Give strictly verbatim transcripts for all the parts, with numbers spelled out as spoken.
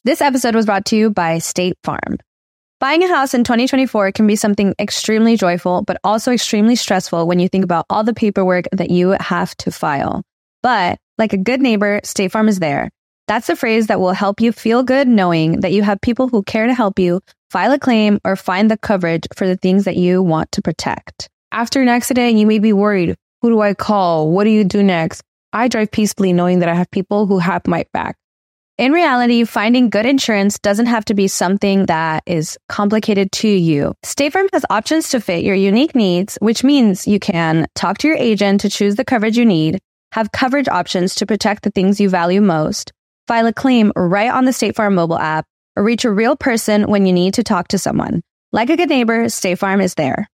This episode was brought to you by State Farm. Buying a house in twenty twenty-four can be something extremely joyful, but also extremely stressful when you think about all the paperwork that you have to file. But like a good neighbor, State Farm is there. That's the phrase that will help you feel good knowing that you have people who care to help you file a claim or find the coverage for the things that you want to protect. After an accident, you may be worried. Who do I call? What do you do next? I drive peacefully knowing that I have people who have my back. In reality, finding good insurance doesn't have to be something that is complicated to you. State Farm has options to fit your unique needs, which means you can talk to your agent to choose the coverage you need, have coverage options to protect the things you value most, file a claim right on the State Farm mobile app, or reach a real person when you need to talk to someone. Like a good neighbor, State Farm is there.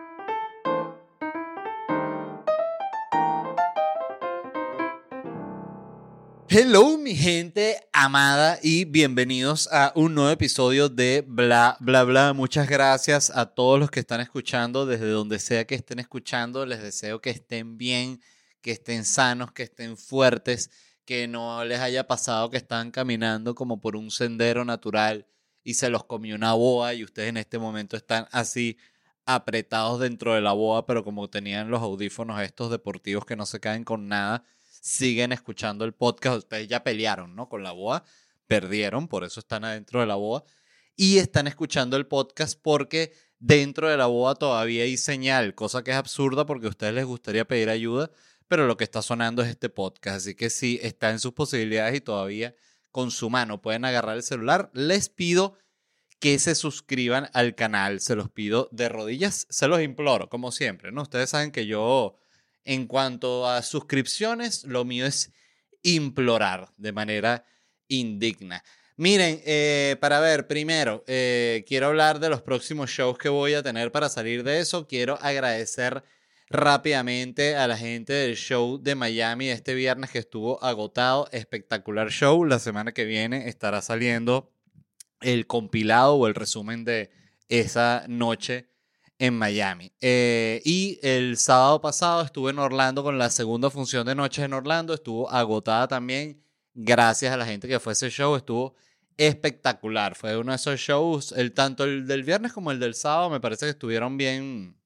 Hello, mi gente amada, y bienvenidos a un nuevo episodio de Bla Bla Bla. Muchas gracias a todos los que están escuchando, desde donde sea que estén escuchando. Les deseo que estén bien, que estén sanos, que estén fuertes, que no les haya pasado que están caminando como por un sendero natural y se los comió una boa y ustedes en este momento están así apretados dentro de la boa, pero como tenían los audífonos estos deportivos que no se caen con nada, siguen escuchando el podcast. Ustedes ya pelearon, ¿no? Con la boa, perdieron, por eso están adentro de la boa, y están escuchando el podcast porque dentro de la boa todavía hay señal, cosa que es absurda porque a ustedes les gustaría pedir ayuda, pero lo que está sonando es este podcast, así que si está en sus posibilidades y todavía con su mano pueden agarrar el celular, les pido que se suscriban al canal, se los pido de rodillas, se los imploro, como siempre, ¿no? Ustedes saben que yo, en cuanto a suscripciones, lo mío es implorar de manera indigna. Miren, eh, para ver, primero, eh, quiero hablar de los próximos shows que voy a tener. Para salir de eso, quiero agradecer rápidamente a la gente del show de Miami este viernes que estuvo agotado. Espectacular show. La semana que viene estará saliendo el compilado o el resumen de esa noche en Miami. Eh, y el sábado pasado estuve en Orlando con la segunda función de Noches en Orlando. Estuvo agotada también. Gracias a la gente que fue a ese show. Estuvo espectacular. Fue uno de esos shows, el, tanto el del viernes como el del sábado, me parece que estuvieron bien,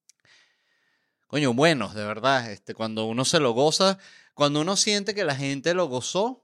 coño, buenos, de verdad. Este, cuando uno se lo goza, cuando uno siente que la gente lo gozó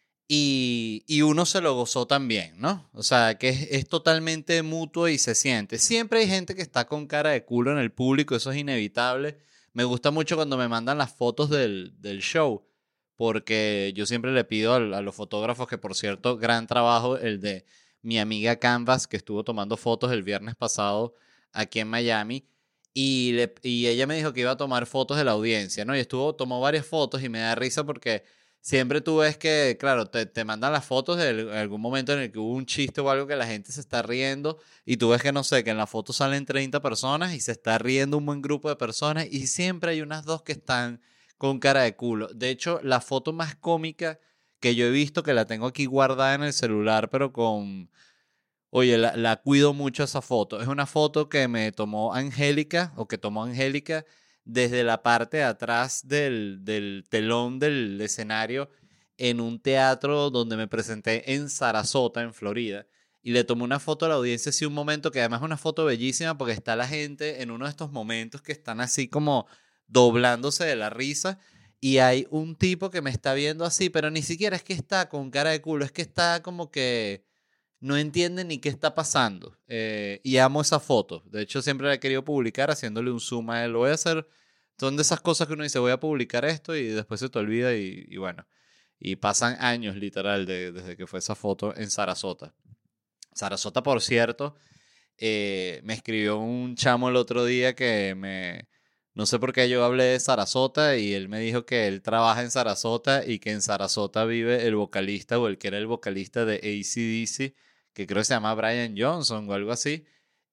y, y uno se lo gozó también, ¿no? O sea, que es, es totalmente mutuo y se siente. Siempre hay gente que está con cara de culo en el público, eso es inevitable. Me gusta mucho cuando me mandan las fotos del, del show, porque yo siempre le pido a, a los fotógrafos, que por cierto, gran trabajo el de mi amiga Canvas, que estuvo tomando fotos el viernes pasado aquí en Miami, y, le, y ella me dijo que iba a tomar fotos de la audiencia, ¿no? Y estuvo, tomó varias fotos y me da risa porque siempre tú ves que, claro, te, te mandan las fotos de algún momento en el que hubo un chiste o algo que la gente se está riendo y tú ves que, no sé, que en la foto salen treinta personas y se está riendo un buen grupo de personas y siempre hay unas dos que están con cara de culo. De hecho, la foto más cómica que yo he visto, que la tengo aquí guardada en el celular, pero con... Oye, la, la cuido mucho esa foto. Es una foto que me tomó Angélica, o que tomó Angélica, desde la parte de atrás del, del telón del escenario en un teatro donde me presenté en Sarasota, en Florida. Y le tomé una foto a la audiencia, así un momento que además es una foto bellísima porque está la gente en uno de estos momentos que están así como doblándose de la risa. Y hay un tipo que me está viendo así, pero ni siquiera es que está con cara de culo, es que está como que no entiende ni qué está pasando. Eh, y amo esa foto. De hecho, siempre la he querido publicar haciéndole un zoom a él. Lo voy a hacer. Son de esas cosas que uno dice, voy a publicar esto y después se te olvida y, y bueno. Y pasan años, literal, de, desde que fue esa foto en Sarasota. Sarasota, por cierto, eh, me escribió un chamo el otro día que me... No sé por qué yo hablé de Sarasota y él me dijo que él trabaja en Sarasota y que en Sarasota vive el vocalista o el que era el vocalista de A C D C, que creo que se llama Brian Johnson o algo así.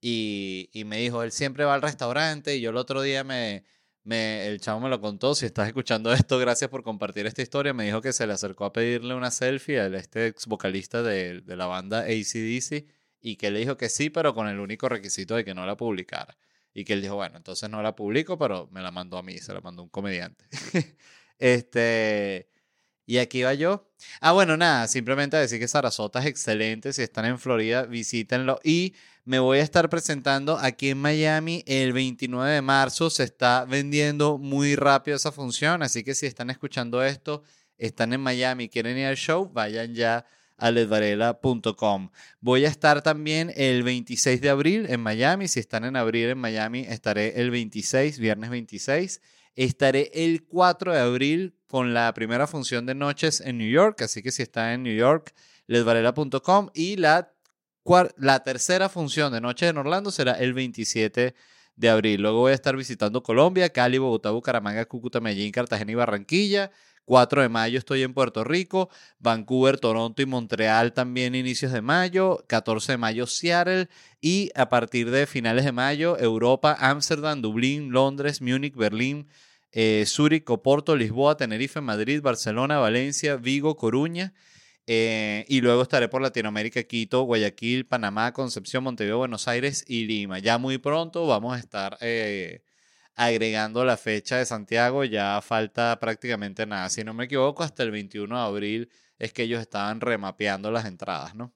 Y, y me dijo, él siempre va al restaurante y yo el otro día me, me... El chamo me lo contó. Si estás escuchando esto, gracias por compartir esta historia. Me dijo que se le acercó a pedirle una selfie a este ex vocalista de, de la banda A C D C y que le dijo que sí, pero con el único requisito de que no la publicara. Y que él dijo, bueno, entonces no la publico, pero me la mandó a mí, se la mandó un comediante. este, Y aquí va yo. Ah, bueno, nada, simplemente decir que Sarasota es excelente. Si están en Florida, visítenlo. Y me voy a estar presentando aquí en Miami el veintinueve de marzo. Se está vendiendo muy rápido esa función. Así que si están escuchando esto, están en Miami y quieren ir al show, vayan ya a ledvarela punto com. Voy a estar también el veintiséis de abril en Miami. Si están en abril en Miami, estaré el veintiséis, viernes veintiséis. Estaré el cuatro de abril con la primera función de noches en New York. Así que si están en New York, ledvarela punto com. Y la, la tercera función de noches en Orlando será el veintisiete de abril. Luego voy a estar visitando Colombia, Cali, Bogotá, Bucaramanga, Cúcuta, Medellín, Cartagena y Barranquilla. cuatro de mayo estoy en Puerto Rico, Vancouver, Toronto y Montreal también inicios de mayo, catorce de mayo Seattle y a partir de finales de mayo Europa, Ámsterdam, Dublín, Londres, Múnich, Berlín, eh, Zúrich, Oporto, Lisboa, Tenerife, Madrid, Barcelona, Valencia, Vigo, Coruña. Eh, y luego estaré por Latinoamérica, Quito, Guayaquil, Panamá, Concepción, Montevideo, Buenos Aires y Lima. Ya muy pronto vamos a estar eh, agregando la fecha de Santiago. Ya falta prácticamente nada. Si no me equivoco, hasta el veintiuno de abril es que ellos estaban remapeando las entradas, ¿no?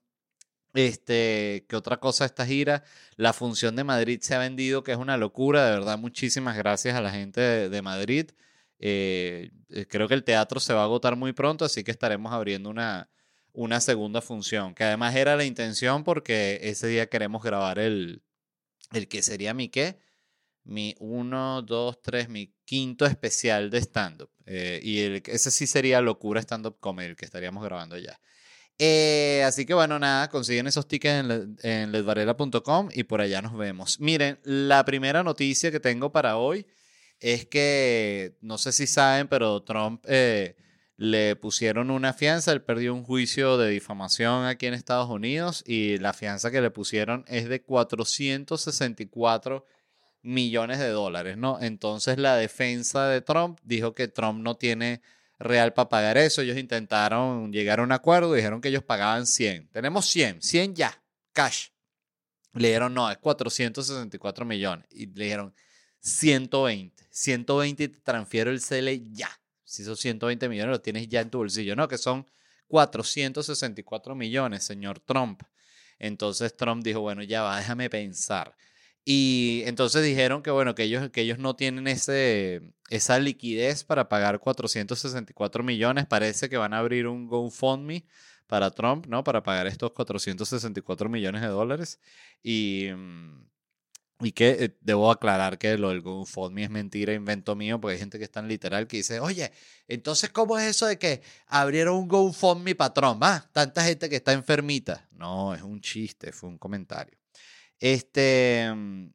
Este, ¿qué otra cosa esta gira? La función de Madrid se ha vendido, que es una locura. De verdad, muchísimas gracias a la gente de, de Madrid. Eh, creo que el teatro se va a agotar muy pronto, así que estaremos abriendo una una segunda función, que además era la intención porque ese día queremos grabar el, el que sería mi qué, mi uno, dos, tres, mi quinto especial de stand-up. Eh, y el, ese sí sería Locura Stand-up Comedy, el que estaríamos grabando ya. Eh, así que bueno, nada, consiguen esos tickets en, en ledvarela punto com y por allá nos vemos. Miren, la primera noticia que tengo para hoy es que, no sé si saben, pero Trump... Eh, le pusieron una fianza, él perdió un juicio de difamación aquí en Estados Unidos y la fianza que le pusieron es de cuatrocientos sesenta y cuatro millones de dólares, ¿no? Entonces la defensa de Trump dijo que Trump no tiene real para pagar eso. Ellos intentaron llegar a un acuerdo, dijeron que ellos pagaban cien. Tenemos cien, cien ya, cash. Le dijeron, no, es cuatrocientos sesenta y cuatro millones. Y le dijeron, ciento veinte. ciento veinte y te transfiero el C L ya. Si esos ciento veinte millones los tienes ya en tu bolsillo. No, que son cuatrocientos sesenta y cuatro millones, señor Trump. Entonces Trump dijo, bueno, ya va, déjame pensar. Y entonces dijeron que, bueno, que ellos, que ellos no tienen ese, esa liquidez para pagar cuatrocientos sesenta y cuatro millones. Parece que van a abrir un GoFundMe para Trump, ¿no? Para pagar estos cuatrocientos sesenta y cuatro millones de dólares. Y... Y que eh, debo aclarar que lo del GoFundMe es mentira, invento mío, porque hay gente que es tan literal que dice, oye, entonces, ¿cómo es eso de que abrieron un GoFundMe patrón? Ah, tanta gente que está enfermita. No, es un chiste, fue un comentario. Este,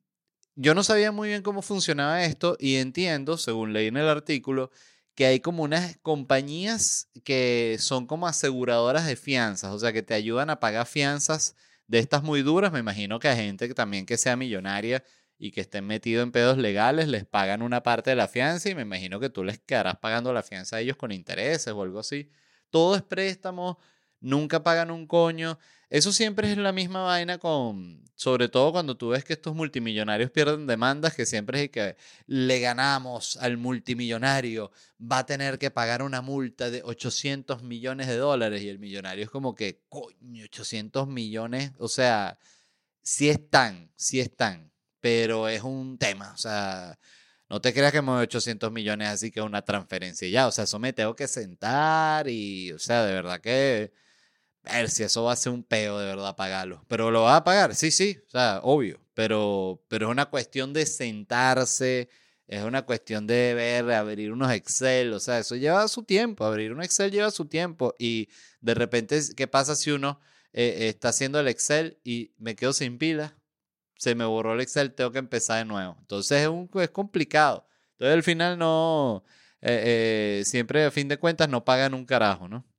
yo no sabía muy bien cómo funcionaba esto y entiendo, según leí en el artículo, que hay como unas compañías que son como aseguradoras de fianzas, o sea, que te ayudan a pagar fianzas de estas muy duras. Me imagino que a gente que también que sea millonaria y que estén metido en pedos legales les pagan una parte de la fianza y me imagino que tú les quedarás pagando la fianza a ellos con intereses o algo así. Todo es préstamo, nunca pagan un coño. Eso siempre es la misma vaina con, sobre todo cuando tú ves que estos multimillonarios pierden demandas, que siempre es que le ganamos al multimillonario, va a tener que pagar una multa de ochocientos millones de dólares y el millonario es como que, coño, ochocientos millones, o sea, sí están, sí están, pero es un tema, o sea, no te creas que me doy ochocientos millones así que es una transferencia y ya, o sea, eso me tengo que sentar y, o sea, de verdad que... A ver si eso va a ser un peo de verdad pagarlo. Pero lo va a pagar, sí, sí, o sea, obvio. Pero, pero es una cuestión de sentarse, es una cuestión de ver, abrir unos Excel, o sea, eso lleva su tiempo, abrir un Excel lleva su tiempo. Y de repente, ¿qué pasa si uno eh, está haciendo el Excel y me quedo sin pila? Se me borró el Excel, tengo que empezar de nuevo. Entonces es, un, es complicado. Entonces al final no, eh, eh, siempre a fin de cuentas no pagan un carajo, ¿no?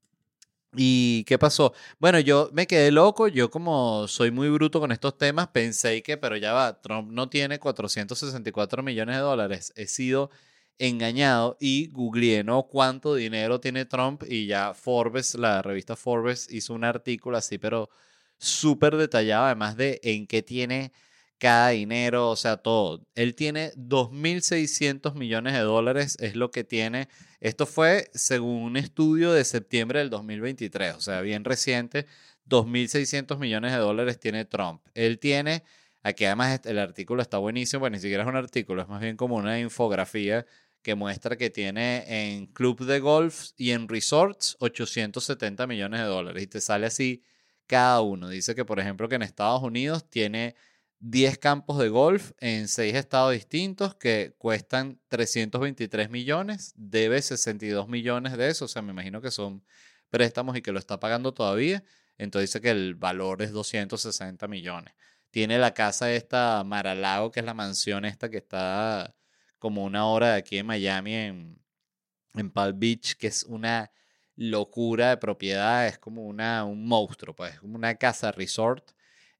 ¿Y qué pasó? Bueno, yo me quedé loco, yo como soy muy bruto con estos temas, pensé que, pero ya va, Trump no tiene cuatrocientos sesenta y cuatro millones de dólares, he sido engañado y googleé, ¿no? ¿Cuánto dinero tiene Trump? Y ya Forbes, la revista Forbes hizo un artículo así, pero súper detallado, además de en qué tiene cada dinero, o sea, todo. Él tiene dos mil seiscientos millones de dólares, es lo que tiene. Esto fue según un estudio de septiembre del dos mil veintitrés, o sea, bien reciente. dos mil seiscientos millones de dólares tiene Trump. Él tiene, aquí además el artículo está buenísimo, pues ni siquiera es un artículo, es más bien como una infografía que muestra que tiene en club de golf y en resorts ochocientos setenta millones de dólares. Y te sale así cada uno. Dice que, por ejemplo, que en Estados Unidos tiene diez campos de golf en seis estados distintos que cuestan trescientos veintitrés millones, debe sesenta y dos millones de eso, o sea, me imagino que son préstamos y que lo está pagando todavía, entonces dice que el valor es doscientos sesenta millones. Tiene la casa esta Mar-a-Lago, que es la mansión esta que está como una hora de aquí en Miami, en, en Palm Beach, que es una locura de propiedad, es como una, un monstruo, pues, como una casa resort.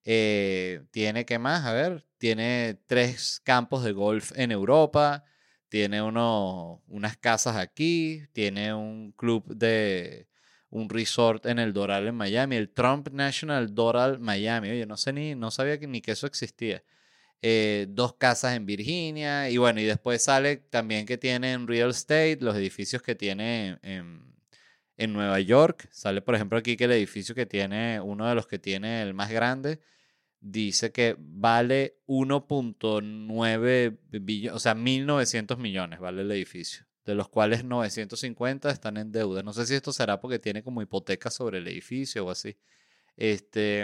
Eh, tiene, ¿qué más? A ver, tiene tres campos de golf en Europa, tiene uno, unas casas aquí, tiene un club de un resort en el Doral en Miami, el Trump National Doral Miami. Oye, no sé ni, no sabía que, ni que eso existía. Eh, dos casas en Virginia y bueno, y después sale también que tiene en real estate los edificios que tiene en, en Nueva York. Sale, por ejemplo, aquí que el edificio que tiene, uno de los que tiene el más grande, dice que vale uno punto nueve billones, o sea, mil novecientos millones vale el edificio, de los cuales novecientos cincuenta están en deuda. No sé si esto será porque tiene como hipoteca sobre el edificio o así. Este,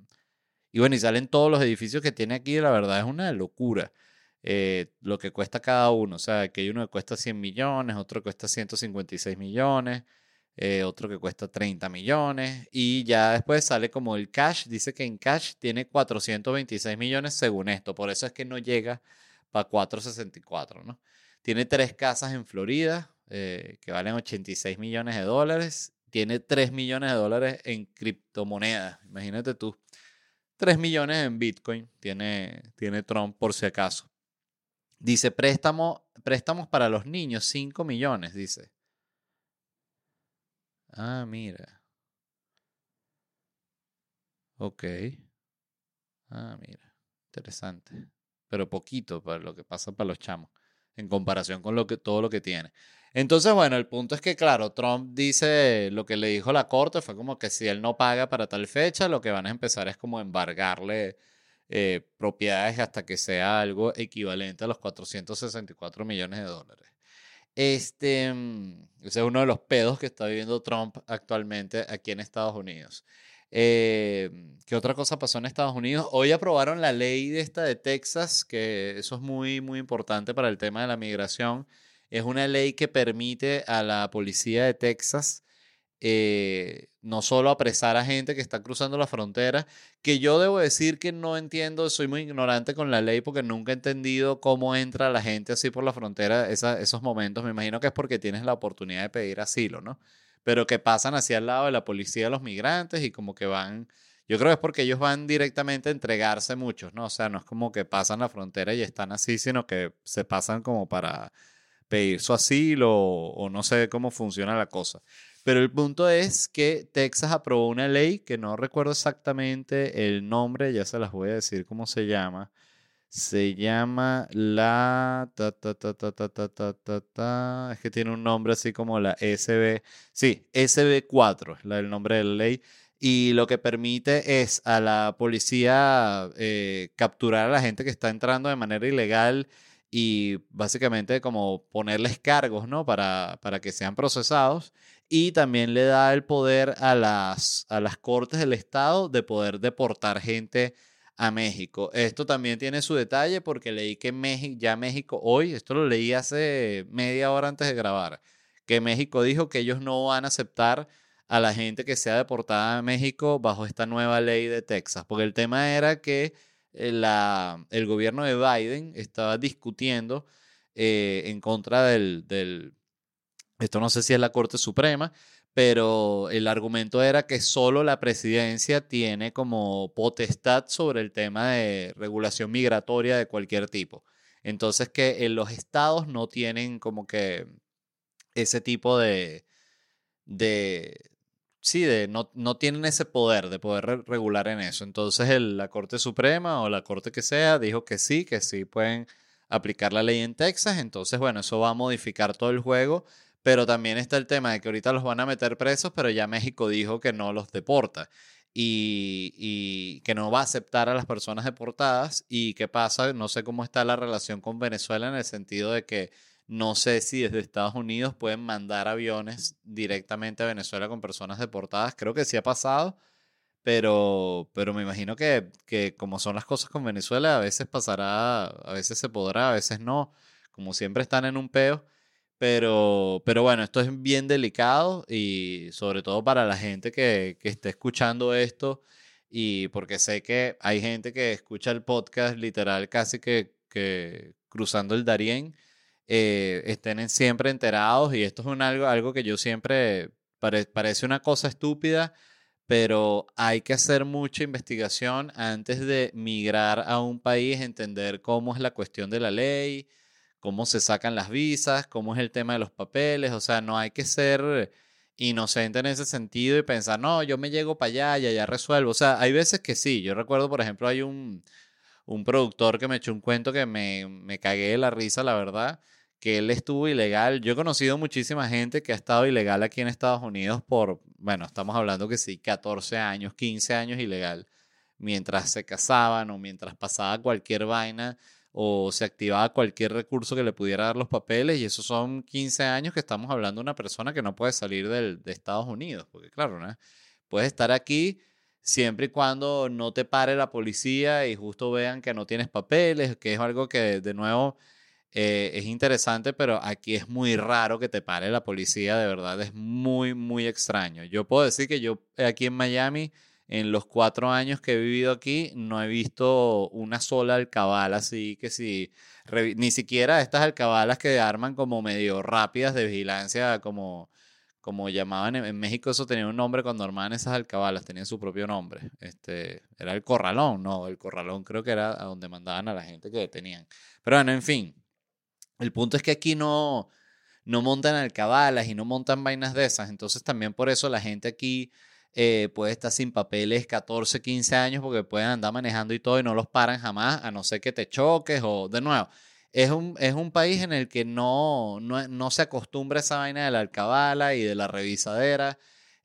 y bueno, y salen todos los edificios que tiene aquí, la verdad es una locura. Eh, lo que cuesta cada uno, o sea, que hay uno que cuesta cien millones, otro que cuesta ciento cincuenta y seis millones, eh, otro que cuesta treinta millones, y ya después sale como el cash, dice que en cash tiene cuatrocientos veintiséis millones según esto, por eso es que no llega para cuatrocientos sesenta y cuatro, ¿no? Tiene tres casas en Florida, eh, que valen ochenta y seis millones de dólares, tiene tres millones de dólares en criptomonedas, imagínate tú. tres millones en Bitcoin tiene, tiene Trump por si acaso. Dice préstamo, préstamos para los niños, cinco millones, dice. Ah, mira. Ok. Ah, mira. Interesante. Pero poquito para lo que pasa para los chamos, en comparación con lo que, todo lo que tiene. Entonces, bueno, el punto es que, claro, Trump dice lo que le dijo la corte, fue como que si él no paga para tal fecha, lo que van a empezar es como embargarle eh, propiedades hasta que sea algo equivalente a los cuatrocientos sesenta y cuatro millones de dólares. Este, mm, ese es uno de los pedos que está viviendo Trump actualmente aquí en Estados Unidos. Eh, ¿qué otra cosa pasó en Estados Unidos? Hoy aprobaron la ley de esta de Texas, que eso es muy, muy importante para el tema de la migración. Es una ley que permite a la policía de Texas eh, no solo apresar a gente que está cruzando la frontera, que yo debo decir que no entiendo, soy muy ignorante con la ley porque nunca he entendido cómo entra la gente así por la frontera esa, esos momentos. Me imagino que es porque tienes la oportunidad de pedir asilo, ¿no? Pero que pasan hacia el lado de la policía los migrantes y como que van, yo creo que es porque ellos van directamente a entregarse muchos, ¿no? O sea, no es como que pasan la frontera y están así, sino que se pasan como para pedir su asilo o, o no sé cómo funciona la cosa. Pero el punto es que Texas aprobó una ley que no recuerdo exactamente el nombre, ya se las voy a decir cómo se llama. Se llama la... Ta, ta, ta, ta, ta, ta, ta, ta, ta. Es que tiene un nombre así como la S B. Sí, S B cuatro es la, el nombre de la ley. Y lo que permite es a la policía eh, capturar a la gente que está entrando de manera ilegal y básicamente como ponerles cargos, ¿no? Para, para que sean procesados. Y también le da el poder a las, a las cortes del estado de poder deportar gente a México. Esto también tiene su detalle porque leí que México, ya México hoy, esto lo leí hace media hora antes de grabar, que México dijo que ellos no van a aceptar a la gente que sea deportada a México bajo esta nueva ley de Texas, porque el tema era que eh, la, el gobierno de Biden estaba discutiendo eh, en contra del, del, esto no sé si es la Corte Suprema, pero el argumento era que solo la presidencia tiene como potestad sobre el tema de regulación migratoria de cualquier tipo. Entonces que en los estados no tienen como que ese tipo de, de, sí, de, no, no tienen ese poder de poder re- regular en eso. Entonces el- la Corte Suprema o la Corte que sea dijo que sí, que sí pueden aplicar la ley en Texas. Entonces, bueno, eso va a modificar todo el juego. Pero también está el tema de que ahorita los van a meter presos, pero ya México dijo que no los deporta y, y que no va a aceptar a las personas deportadas. ¿Y qué pasa? No sé cómo está la relación con Venezuela en el sentido de que no sé si desde Estados Unidos pueden mandar aviones directamente a Venezuela con personas deportadas. Creo que sí ha pasado, pero, pero me imagino que, que como son las cosas con Venezuela, a veces pasará, a veces se podrá, a veces no. Como siempre están en un peo. Pero, pero bueno, esto es bien delicado y sobre todo para la gente que, que esté escuchando esto y porque sé que hay gente que escucha el podcast literal casi que, que cruzando el Darién, eh, estén en- siempre enterados y esto es un algo, algo que yo siempre, pare- parece una cosa estúpida, pero hay que hacer mucha investigación antes de migrar a un país, entender cómo es la cuestión de la ley, cómo se sacan las visas, cómo es el tema de los papeles, o sea, no hay que ser inocente en ese sentido y pensar, no, yo me llego para allá y allá resuelvo. O sea, hay veces que sí, yo recuerdo, por ejemplo, hay un, un productor que me echó un cuento que me, me cagué de la risa, la verdad, que él estuvo ilegal. Yo he conocido muchísima gente que ha estado ilegal aquí en Estados Unidos por, bueno, estamos hablando que sí, catorce años, quince años ilegal, mientras se casaban o mientras pasaba cualquier vaina o se activaba cualquier recurso que le pudiera dar los papeles, y esos son quince años que estamos hablando de una persona que no puede salir del, de Estados Unidos, porque claro, ¿no? Puedes estar aquí siempre y cuando no te pare la policía y justo vean que no tienes papeles, que es algo que de nuevo eh, es interesante, pero aquí es muy raro que te pare la policía, de verdad, es muy, muy extraño. Yo puedo decir que yo aquí en Miami, en los cuatro años que he vivido aquí, no he visto una sola alcabala, así que si, revi- ni siquiera estas alcabalas que arman como medio rápidas de vigilancia, como como llamaban en, en México, eso tenía un nombre cuando armaban esas alcabalas, tenían su propio nombre. Este, era el corralón, no, el corralón creo que era a donde mandaban a la gente que detenían. Pero bueno, en fin, el punto es que aquí no, no montan alcabalas y no montan vainas de esas, entonces también por eso la gente aquí eh, puede estar sin papeles catorce, quince años porque pueden andar manejando y todo y no los paran jamás, a no ser que te choques o de nuevo. Es un, es un país en el que no, no, no se acostumbra a esa vaina de la alcabala y de la revisadera,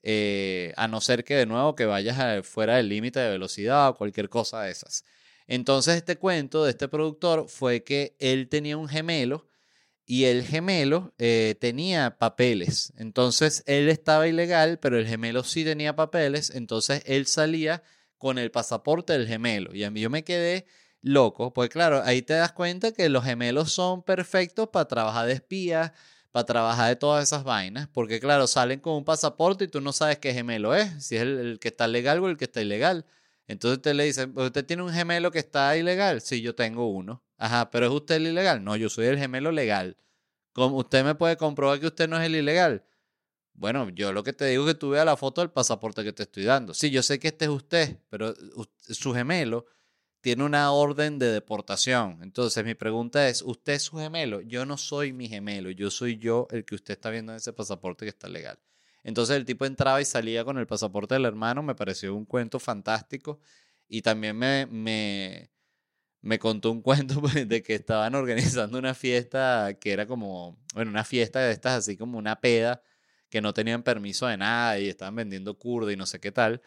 eh, a no ser que de nuevo que vayas a- fuera del límite de velocidad o cualquier cosa de esas. Entonces este cuento de este productor fue que él tenía un gemelo y el gemelo eh, tenía papeles. Entonces él estaba ilegal, pero el gemelo sí tenía papeles. Entonces él salía con el pasaporte del gemelo. Y a mí yo me quedé loco, pues claro, ahí te das cuenta que los gemelos son perfectos para trabajar de espía, para trabajar de todas esas vainas, porque claro, salen con un pasaporte y tú no sabes qué gemelo es, si es el, el que está legal o el que está ilegal. Entonces te le dicen, ¿usted tiene un gemelo que está ilegal? Sí, yo tengo uno. Ajá, pero ¿es usted el ilegal? No, yo soy el gemelo legal. ¿Cómo usted me puede comprobar que usted no es el ilegal? Bueno, yo lo que te digo es que tú veas la foto del pasaporte que te estoy dando. Sí, yo sé que este es usted, pero us- su gemelo tiene una orden de deportación. Entonces, mi pregunta es, ¿usted es su gemelo? Yo no soy mi gemelo, yo soy yo el que usted está viendo en ese pasaporte que está legal. Entonces, el tipo entraba y salía con el pasaporte del hermano, me pareció un cuento fantástico y también me, me, me contó un cuento pues, de que estaban organizando una fiesta que era como, bueno, una fiesta de estas así como una peda, que no tenían permiso de nada y estaban vendiendo curda y no sé qué tal,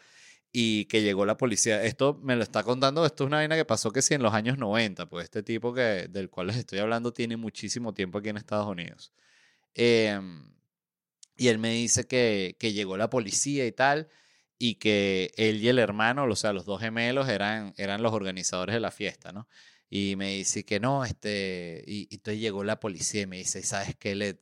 y que llegó la policía. Esto me lo está contando, esto es una vaina que pasó que sí en los años noventa, pues este tipo que, del cual les estoy hablando tiene muchísimo tiempo aquí en Estados Unidos. Em, y él me dice que, que llegó la policía y tal, y que él y el hermano, o sea, los dos gemelos, eran, eran los organizadores de la fiesta, ¿no? Y me dice que no, este, y, y entonces llegó la policía y me dice, ¿sabes qué, Led?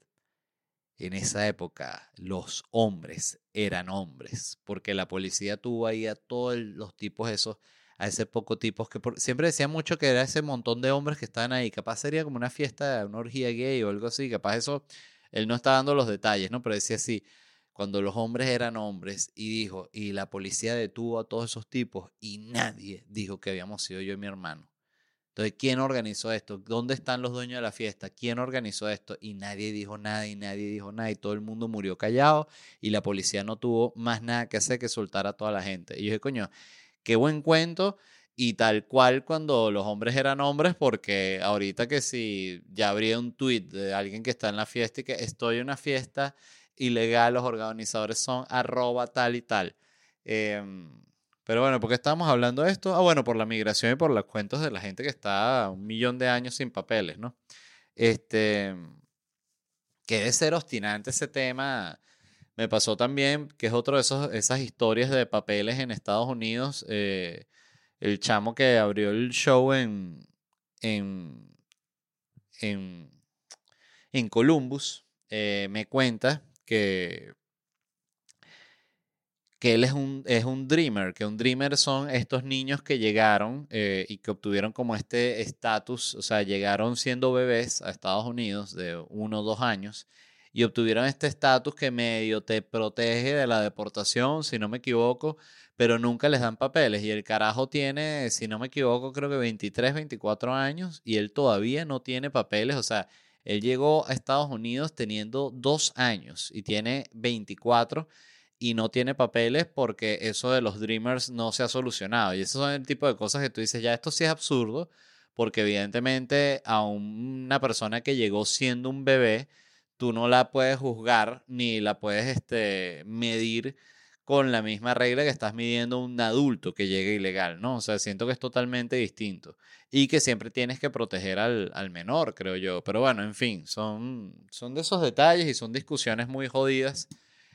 En esa época los hombres eran hombres, porque la policía tuvo ahí a todos los tipos esos, a ese poco tipos que por- siempre decía mucho que era ese montón de hombres que estaban ahí, capaz sería como una fiesta, una orgía gay o algo así, capaz eso, él no está dando los detalles, ¿no? Pero decía así, cuando los hombres eran hombres y dijo, y la policía detuvo a todos esos tipos y nadie dijo que habíamos sido yo y mi hermano. Entonces, ¿quién organizó esto? ¿Dónde están los dueños de la fiesta? ¿Quién organizó esto? Y nadie dijo nada y nadie dijo nada y todo el mundo murió callado y la policía no tuvo más nada que hacer que soltar a toda la gente. Y yo dije, coño, qué buen cuento y tal cual cuando los hombres eran hombres, porque ahorita que si ya habría un tweet de alguien que está en la fiesta y que estoy en una fiesta ilegal, los organizadores son arroba tal y tal. Em, pero bueno, ¿por qué estábamos hablando de esto? Ah, bueno, por la migración y por los cuentos de la gente que está un millón de años sin papeles, ¿no? Este, que debe ser obstinante ese tema. Me pasó también, que es otro de esos, esas historias de papeles en Estados Unidos. Eh, el chamo que abrió el show en, en, en, en Columbus, eh, me cuenta que que él es un, es un dreamer, que un dreamer son estos niños que llegaron eh, y que obtuvieron como este estatus, o sea, llegaron siendo bebés a Estados Unidos de uno o dos años y obtuvieron este estatus que medio te protege de la deportación, si no me equivoco, pero nunca les dan papeles. Y el carajo tiene, si no me equivoco, creo que veintitrés, veinticuatro años y él todavía no tiene papeles, o sea, él llegó a Estados Unidos teniendo dos años y tiene veinticuatro y no tiene papeles porque eso de los Dreamers no se ha solucionado. Y esos son el tipo de cosas que tú dices, ya esto sí es absurdo, porque evidentemente a una persona que llegó siendo un bebé, tú no la puedes juzgar ni la puedes este, medir con la misma regla que estás midiendo un adulto que llegue ilegal, ¿no? O sea, siento que es totalmente distinto y que siempre tienes que proteger al, al menor, creo yo. Pero bueno, en fin, son, son de esos detalles y son discusiones muy jodidas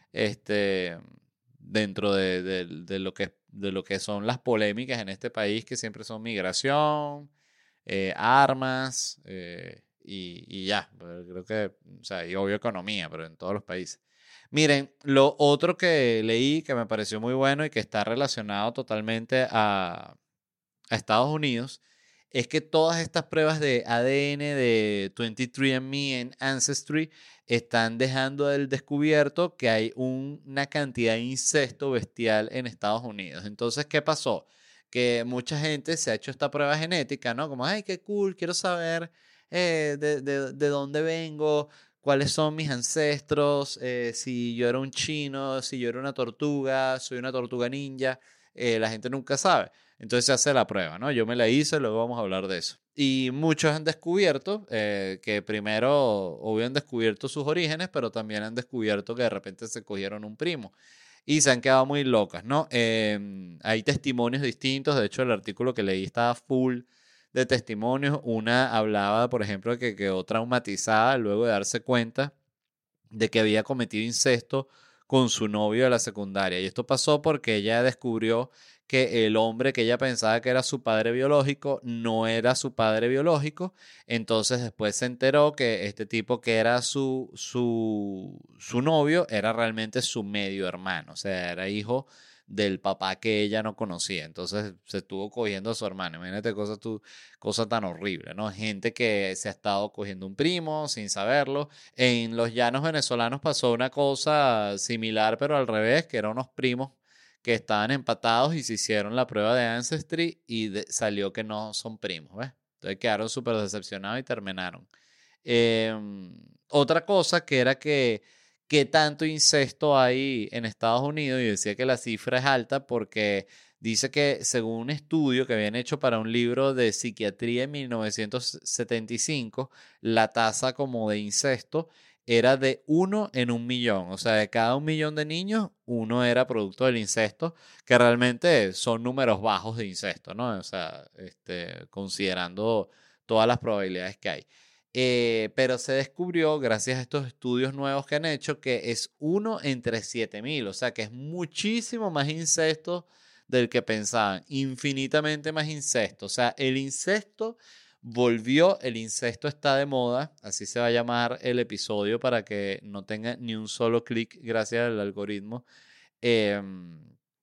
este, dentro de, de- de lo que, de lo que son las polémicas en este país, que siempre son migración, eh, armas eh, y, y ya. Pero creo que, o sea, y obvio economía, pero en todos los países. Miren, lo otro que leí que me pareció muy bueno y que está relacionado totalmente a, a Estados Unidos es que todas estas pruebas de A D N de veintitrés and me en Ancestry están dejando al descubierto que hay un- una cantidad de incesto bestial en Estados Unidos. Entonces, ¿qué pasó? Que mucha gente se ha hecho esta prueba genética, ¿no? Como, ay, qué cool, quiero saber eh, de, de- de dónde vengo, cuáles son mis ancestros, eh, si yo era un chino, si yo era una tortuga, soy una tortuga ninja. Eh, la gente nunca sabe. Entonces se hace la prueba, ¿no? Yo me la hice, luego vamos a hablar de eso. Y muchos han descubierto eh, que primero, obvio, han descubierto sus orígenes, pero también han descubierto que de repente se cogieron un primo. Y se han quedado muy locas, ¿no? Eh, hay testimonios distintos. De hecho, el artículo que leí estaba full de testimonios. Una hablaba, por ejemplo, de que quedó traumatizada luego de darse cuenta de que había cometido incesto con su novio de la secundaria. Y esto pasó porque ella descubrió que el hombre que ella pensaba que era su padre biológico no era su padre biológico. Entonces después se enteró que este tipo que era su, su, su novio era realmente su medio hermano. O sea, era hijo del papá que ella no conocía. Entonces se estuvo cogiendo a su hermano. Imagínate cosa, tú, cosa tan horrible, ¿no? Gente que se ha estado cogiendo un primo sin saberlo. En los llanos venezolanos pasó una cosa similar, pero al revés, que eran unos primos que estaban empatados y se hicieron la prueba de Ancestry y de- salió que no son primos, ¿ves? Entonces quedaron súper decepcionados y terminaron. Em, Otra cosa que era que qué tanto incesto hay en Estados Unidos y decía que la cifra es alta porque dice que según un estudio que habían hecho para un libro de psiquiatría en mil novecientos setenta y cinco, la tasa como de incesto era de uno en un millón. O sea, de cada un millón de niños, uno era producto del incesto, que realmente son números bajos de incesto, ¿no? O sea, este, considerando todas las probabilidades que hay. Eh, pero se descubrió, gracias a estos estudios nuevos que han hecho, que es uno entre siete mil, o sea que es muchísimo más incesto del que pensaban, infinitamente más incesto. O sea, el incesto volvió, el incesto está de moda, así se va a llamar el episodio para que no tenga ni un solo clic gracias al algoritmo. Em,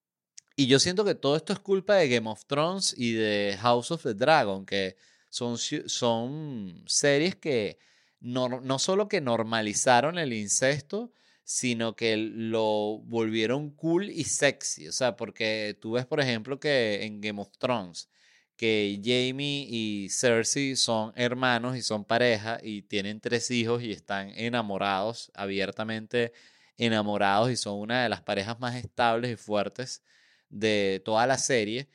y yo siento que todo esto es culpa de Game of Thrones y de House of the Dragon, que son, ci- son series que no, no solo que normalizaron el incesto, sino que lo volvieron cool y sexy. O sea, porque tú ves, por ejemplo, que en Game of Thrones, que Jaime y Cersei son hermanos y son pareja y tienen tres hijos y están enamorados, abiertamente enamorados y son una de las parejas más estables y fuertes de toda la serie.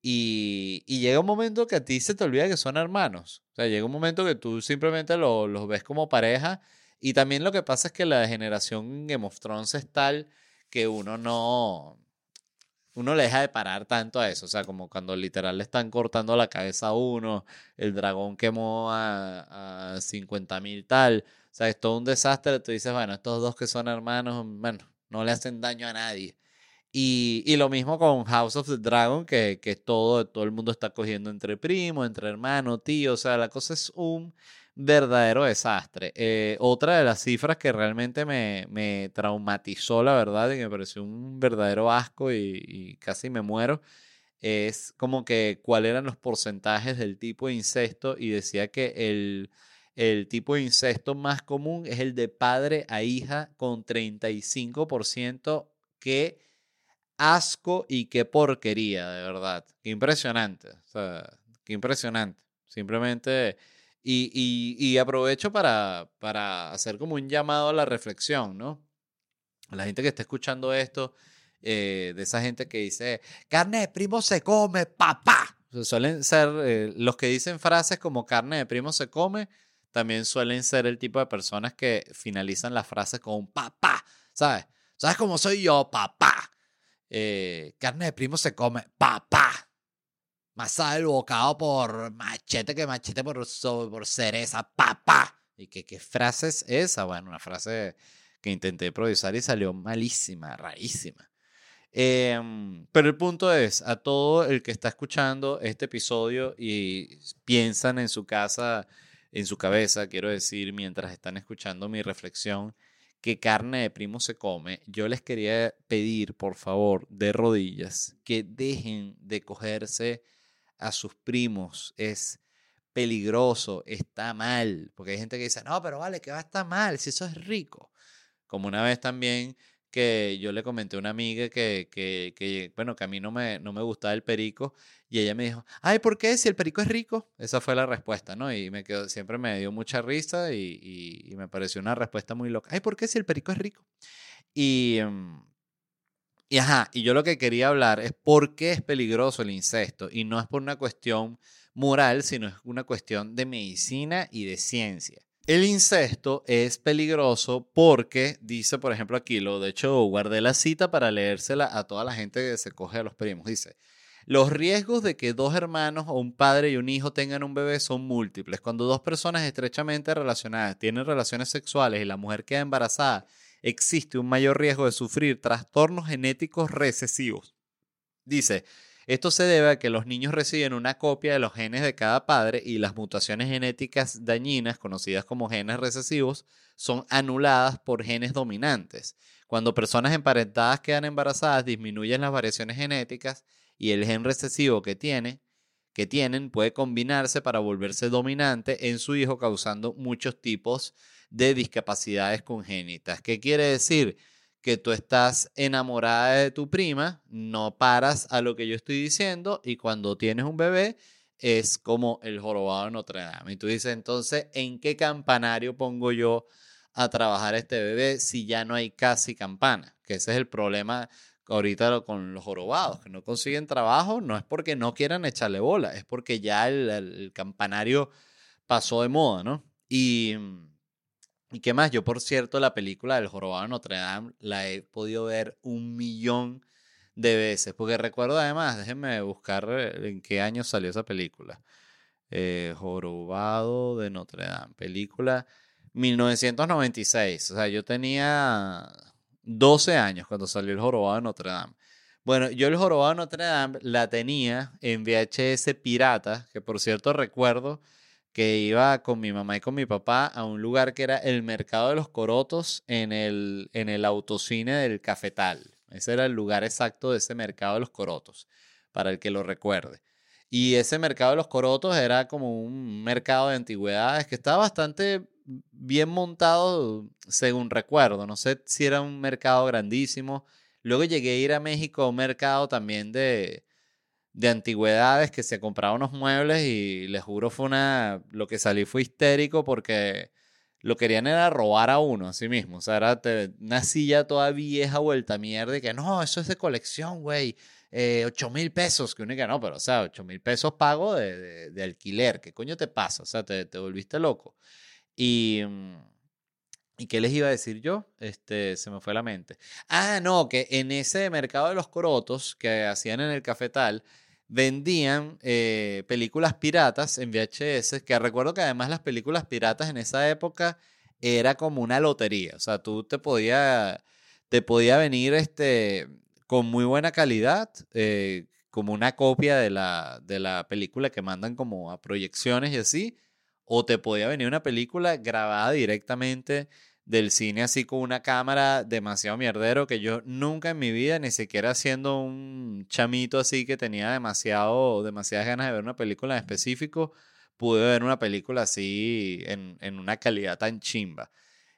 Y, y llega un momento que a ti se te olvida que son hermanos. O sea, llega un momento que tú simplemente lo- los ves como pareja. Y también lo que pasa es que la generación Game of Thrones es tal que uno no, uno le deja de parar tanto a eso. O sea, como cuando literal le están cortando la cabeza a uno, el dragón quemó a, a cincuenta mil tal. O sea, es todo un desastre. Tú dices, bueno, estos dos que son hermanos, bueno, no le hacen daño a nadie. Y, y lo mismo con House of the Dragon, que, que todo, todo el mundo está cogiendo entre primos, entre hermanos, tíos. O sea, la cosa es un verdadero desastre. Eh, otra de las cifras que realmente me, me traumatizó, la verdad, y me pareció un verdadero asco y, y casi me muero, es como que cuáles eran los porcentajes del tipo de incesto y decía que el, el tipo de incesto más común es el de padre a hija con treinta y cinco por ciento. Qué asco y qué porquería, de verdad. Qué impresionante. O sea, qué impresionante. Simplemente... Y, y, y aprovecho para, para hacer como un llamado a la reflexión, ¿no? La gente que está escuchando esto, eh, de esa gente que dice, carne de primo se come, papá. O sea, suelen ser, eh, los que dicen frases como carne de primo se come, también suelen ser el tipo de personas que finalizan las frases con un papá, ¿sabes? ¿Sabes cómo soy yo, papá? Eh, carne de primo se come, papá. Masa del bocado por machete que machete por, so- por cereza, papá. ¿Y qué, qué frase es esa? Bueno, una frase que intenté improvisar y salió malísima, rarísima. Em, pero el punto es, a todo el que está escuchando este episodio y piensan en su casa, en su cabeza, quiero decir, mientras están escuchando mi reflexión, que carne de primo se come, yo les quería pedir, por favor, de rodillas, que dejen de cogerse a sus primos. Es peligroso, está mal, porque hay gente que dice, no, pero vale, que va a estar mal, si eso es rico. Como una vez también que yo le comenté a una amiga que, que, que, bueno, que a mí no me, no me gustaba el perico y ella me dijo, ay, ¿por qué? Si el perico es rico. Esa fue la respuesta, ¿no? Y me quedó, siempre me dio mucha risa y, y, y me pareció una respuesta muy loca. Ay, ¿por qué si el perico es rico? Y, mm, y ajá, y yo lo que quería hablar es por qué es peligroso el incesto y no es por una cuestión moral, sino es una cuestión de medicina y de ciencia. El incesto es peligroso porque, dice por ejemplo aquí, lo de hecho guardé la cita para leérsela a toda la gente que se coge a los primos, dice, los riesgos de que dos hermanos o un padre y un hijo tengan un bebé son múltiples. Cuando dos personas estrechamente relacionadas tienen relaciones sexuales y la mujer queda embarazada, existe un mayor riesgo de sufrir trastornos genéticos recesivos. Dice, esto se debe a que los niños reciben una copia de los genes de cada padre y las mutaciones genéticas dañinas, conocidas como genes recesivos, son anuladas por genes dominantes. Cuando personas emparentadas quedan embarazadas, disminuyen las variaciones genéticas y el gen recesivo que tiene, que tienen puede combinarse para volverse dominante en su hijo, causando muchos tipos de discapacidades congénitas. ¿Qué quiere decir? Que tú estás enamorada de tu prima, no paras a lo que yo estoy diciendo y cuando tienes un bebé es como el jorobado de Notre Dame. Y tú dices, entonces, ¿en qué campanario pongo yo a trabajar este bebé si ya no hay casi campana? Que ese es el problema ahorita con los jorobados, que no consiguen trabajo, no es porque no quieran echarle bola, es porque ya el, el, el campanario pasó de moda, ¿no? Y... ¿Y qué más? Yo, por cierto, la película del Jorobado de Notre Dame la he podido ver un millón de veces, porque recuerdo además, déjenme buscar eh, en qué año salió esa película. Eh, Jorobado de Notre Dame, película mil novecientos noventa y seis, o sea, yo tenía doce años cuando salió el Jorobado de Notre Dame. Bueno, yo el Jorobado de Notre Dame la tenía en V H S pirata, que por cierto recuerdo que iba con mi mamá y con mi papá a un lugar que era el Mercado de los Corotos en el, en el autocine del Cafetal. Ese era el lugar exacto de ese Mercado de los Corotos, para el que lo recuerde. Y ese Mercado de los Corotos era como un mercado de antigüedades que estaba bastante bien montado, según recuerdo. No sé si era un mercado grandísimo. Luego llegué a ir a México a un mercado también de de antigüedades que se compraba unos muebles y les juro fue una, lo que salí fue histérico porque lo querían era robar a uno, así mismo. O sea, era te- una silla toda vieja, vuelta a mierda, y que no, eso es de colección, güey. Eh, ocho mil pesos, que uno que no, pero o sea, ocho mil pesos pago de, de, de alquiler. ¿Qué coño te pasa? O sea, te, te volviste loco. Y, mm, ¿y qué les iba a decir yo? Este, se me fue la mente. Ah, no, que en ese mercado de los corotos que hacían en el cafetal, vendían eh, películas piratas en V H S, que recuerdo que además las películas piratas en esa época era como una lotería. O sea, tú te podía, te podía venir este, con muy buena calidad, eh, como una copia de la, de la película que mandan como a proyecciones y así, o te podía venir una película grabada directamente del cine así con una cámara demasiado mierdero que yo nunca en mi vida, ni siquiera siendo un chamito así que tenía demasiado, demasiadas ganas de ver una película en específico, pude ver una película así en, en una calidad tan chimba.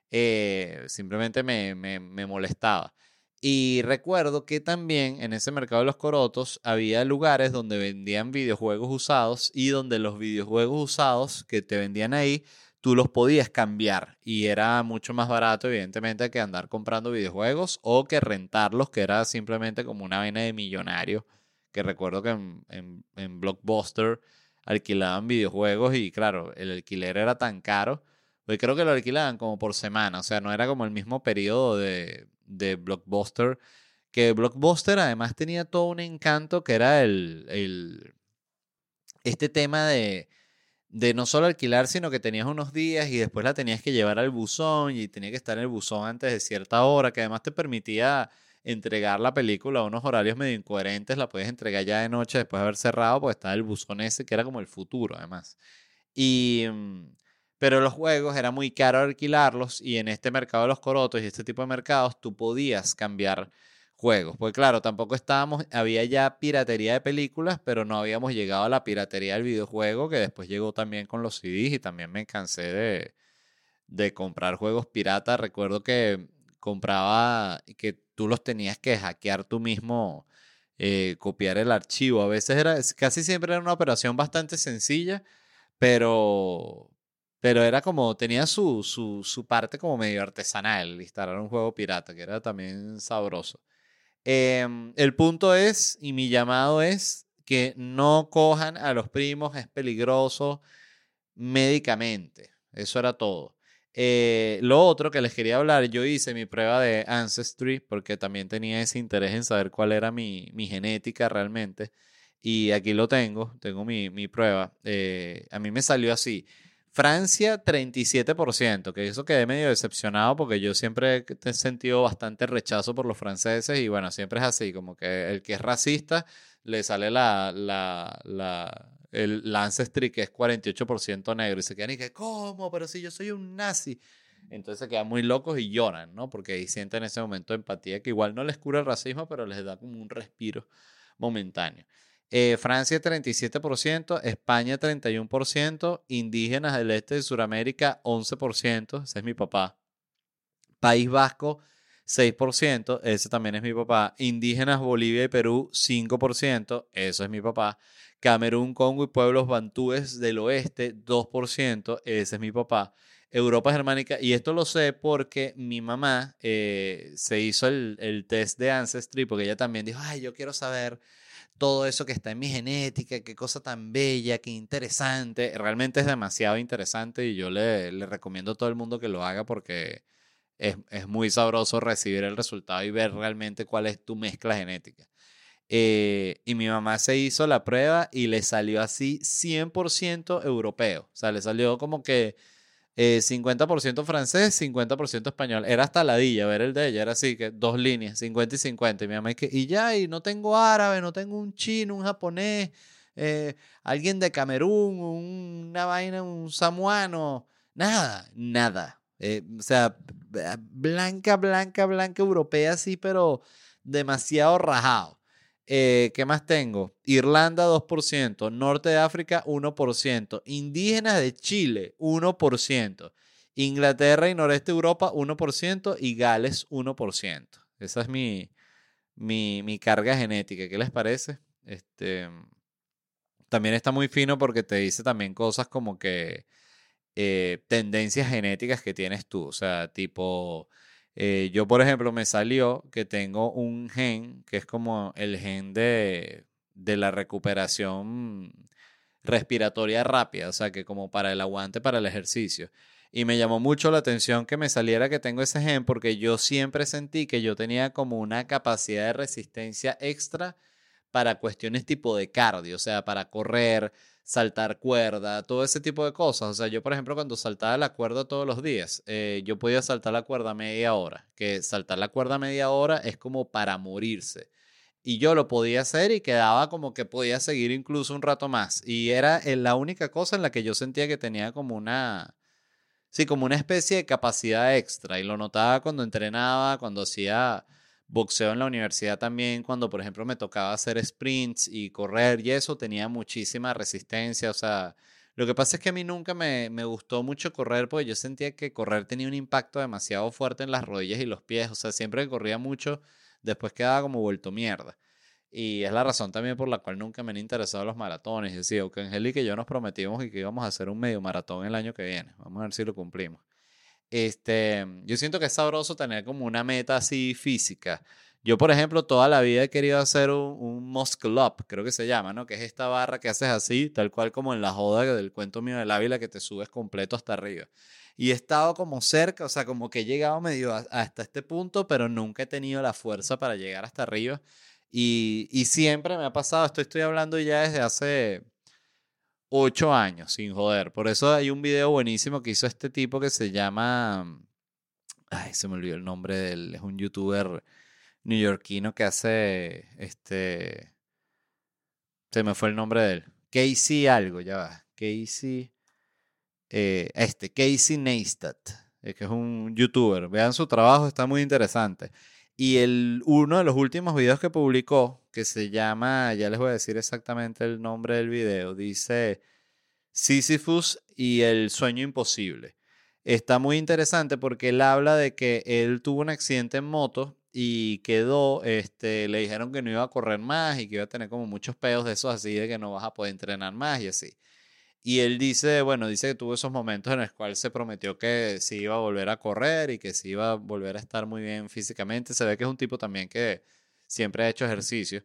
Eh, simplemente me, me, me molestaba. Y recuerdo que también en ese mercado de los corotos había lugares donde vendían videojuegos usados y donde los videojuegos usados que te vendían ahí tú los podías cambiar y era mucho más barato, evidentemente, que andar comprando videojuegos o que rentarlos, que era simplemente como una vaina de millonario. Que recuerdo que en, en, en Blockbuster alquilaban videojuegos y, claro, el alquiler era tan caro. Pues creo que lo alquilaban como por semana, o sea, no era como el mismo periodo de, de Blockbuster. Que Blockbuster además tenía todo un encanto que era el, el este tema de de no solo alquilar, sino que tenías unos días y después la tenías que llevar al buzón y tenía que estar en el buzón antes de cierta hora, que además te permitía entregar la película a unos horarios medio incoherentes, la puedes entregar ya de noche después de haber cerrado, porque estaba el buzón ese que era como el futuro además. Y, mm, pero los juegos era muy caro alquilarlos y en este mercado de los corotos y este tipo de mercados tú podías cambiar juegos. Pues claro, tampoco estábamos, había ya piratería de películas, pero no habíamos llegado a la piratería del videojuego, que después llegó también con los C Ds y también me cansé de, de comprar juegos piratas. Recuerdo que compraba que tú los tenías que hackear tú mismo, eh, copiar el archivo. A veces era, casi siempre era una operación bastante sencilla, pero, pero era como, tenía su, su, su parte como medio artesanal, instalar un juego pirata, que era también sabroso. Em, el punto es, y mi llamado es, que no cojan a los primos, es peligroso médicamente. Eso era todo. Eh, lo otro que les quería hablar, yo hice mi prueba de Ancestry porque también tenía ese interés en saber cuál era mi, mi genética realmente. Y aquí lo tengo, tengo mi, mi prueba. Eh, a mí me salió así. Francia, treinta y siete por ciento, que eso quedé medio decepcionado porque yo siempre he sentido bastante rechazo por los franceses y bueno, siempre es así, como que el que es racista le sale la, la, la, el, la Ancestry que es cuarenta y ocho por ciento negro y se quedan y que, ¿cómo? Pero si yo soy un nazi. Entonces se quedan muy locos y lloran, ¿no? Porque ahí sienten ese momento de empatía que igual no les cura el racismo, pero les da como un respiro momentáneo. Eh, Francia treinta y siete por ciento, España treinta y uno por ciento, indígenas del este de Sudamérica once por ciento, ese es mi papá. País Vasco seis por ciento, ese también es mi papá. Indígenas Bolivia y Perú cinco por ciento, eso es mi papá. Camerún, Congo y pueblos bantúes del oeste dos por ciento, ese es mi papá. Europa germánica, y esto lo sé porque mi mamá eh, se hizo el, el test de Ancestry porque ella también dijo, ay, yo quiero saber todo eso que está en mi genética, qué cosa tan bella, qué interesante. Realmente es demasiado interesante y yo le, le recomiendo a todo el mundo que lo haga porque es, es muy sabroso recibir el resultado y ver realmente cuál es tu mezcla genética. Eh, y mi mamá se hizo la prueba y le salió así cien por ciento europeo. O sea, le salió como que eh, cincuenta por ciento francés, cincuenta por ciento español. Era hasta ladilla ver el de ella, era así, que dos líneas, cincuenta y cincuenta. Y mi mamá es que, y ya, y no tengo árabe, no tengo un chino, un japonés, eh, alguien de Camerún, un- una vaina, un samuano, nada, nada. Eh, o sea, blanca, blanca, blanca, europea, sí, pero demasiado rajado. Eh, ¿qué más tengo? Irlanda dos por ciento, Norte de África uno por ciento, indígenas de Chile uno por ciento, Inglaterra y Noreste de Europa uno por ciento y Gales uno por ciento. Esa es mi, mi, mi carga genética. ¿Qué les parece? Este, también está muy fino porque te dice también cosas como que eh, tendencias genéticas que tienes tú. O sea, tipo, eh, yo por ejemplo me salió que tengo un gen que es como el gen de, de la recuperación respiratoria rápida, o sea, que como para el aguante, para el ejercicio. Y me llamó mucho la atención que me saliera que tengo ese gen porque yo siempre sentí que yo tenía como una capacidad de resistencia extra para cuestiones tipo de cardio, o sea, para correr, saltar cuerda, todo ese tipo de cosas. O sea, yo, por ejemplo, cuando saltaba la cuerda todos los días, eh, yo podía saltar la cuerda media hora, que saltar la cuerda media hora es como para morirse. Y yo lo podía hacer y quedaba como que podía seguir incluso un rato más. Y era eh, la única cosa en la que yo sentía que tenía como una, sí, como una especie de capacidad extra. Y lo notaba cuando entrenaba, cuando hacía boxeo en la universidad también, cuando por ejemplo me tocaba hacer sprints y correr y eso, tenía muchísima resistencia. O sea, lo que pasa es que a mí nunca me, me gustó mucho correr porque yo sentía que correr tenía un impacto demasiado fuerte en las rodillas y los pies. O sea, siempre que corría mucho, después quedaba como vuelto mierda. Y es la razón también por la cual nunca me han interesado los maratones. Es decir, que Angélica y yo nos prometimos y que íbamos a hacer un medio maratón el año que viene. Vamos a ver si lo cumplimos. Este, yo siento que es sabroso tener como una meta así física. Yo, por ejemplo, toda la vida he querido hacer un, un muscle up, creo que se llama, ¿no? Que es esta barra que haces así, tal cual como en la joda del cuento mío del Ávila, que te subes completo hasta arriba. Y he estado como cerca, o sea, como que he llegado medio a- hasta este punto, pero nunca he tenido la fuerza para llegar hasta arriba. Y, y siempre me ha pasado, esto estoy hablando ya desde hace ocho años, sin joder. Por eso hay un video buenísimo que hizo este tipo que se llama, ay, se me olvidó el nombre de él, es un youtuber neoyorquino que hace, este, se me fue el nombre de él. Casey algo, ya va. Casey, eh, este, Casey Neistat, eh, que es un youtuber. Vean su trabajo, está muy interesante. Y el, uno de los últimos videos que publicó, que se llama, ya les voy a decir exactamente el nombre del video, dice Sisyphus y el sueño imposible. Está muy interesante porque él habla de que él tuvo un accidente en moto y quedó, este, le dijeron que no iba a correr más y que iba a tener como muchos pedos de esos así, de que no vas a poder entrenar más y así. Y él dice, bueno, dice que tuvo esos momentos en los cuales se prometió que se iba a volver a correr y que se iba a volver a estar muy bien físicamente. Se ve que es un tipo también que siempre ha hecho ejercicio.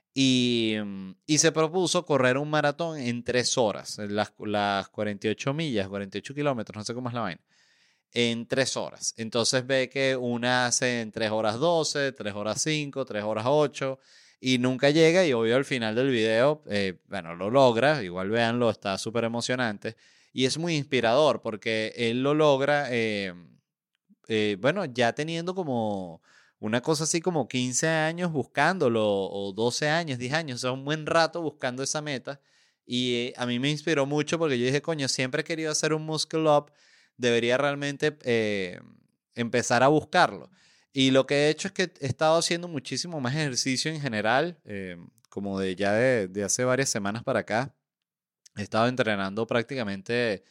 Y, mm, y se propuso correr un maratón en tres horas, en las, las cuarenta y ocho millas, cuarenta y ocho kilómetros, no sé cómo es la vaina, en tres horas. Entonces ve que una hace en tres horas doce, tres horas cinco, tres horas ocho y nunca llega y obvio al final del video, eh, bueno, lo logra, igual véanlo, está súper emocionante y es muy inspirador porque él lo logra, eh, eh, bueno, ya teniendo como una cosa así como quince años buscándolo o doce años, diez años, o sea, un buen rato buscando esa meta. Y eh, a mí me inspiró mucho porque yo dije, coño, siempre he querido hacer un muscle up, debería realmente eh, empezar a buscarlo. Y lo que he hecho es que he estado haciendo muchísimo más ejercicio en general, eh, como de ya de, de hace varias semanas para acá. He estado entrenando prácticamente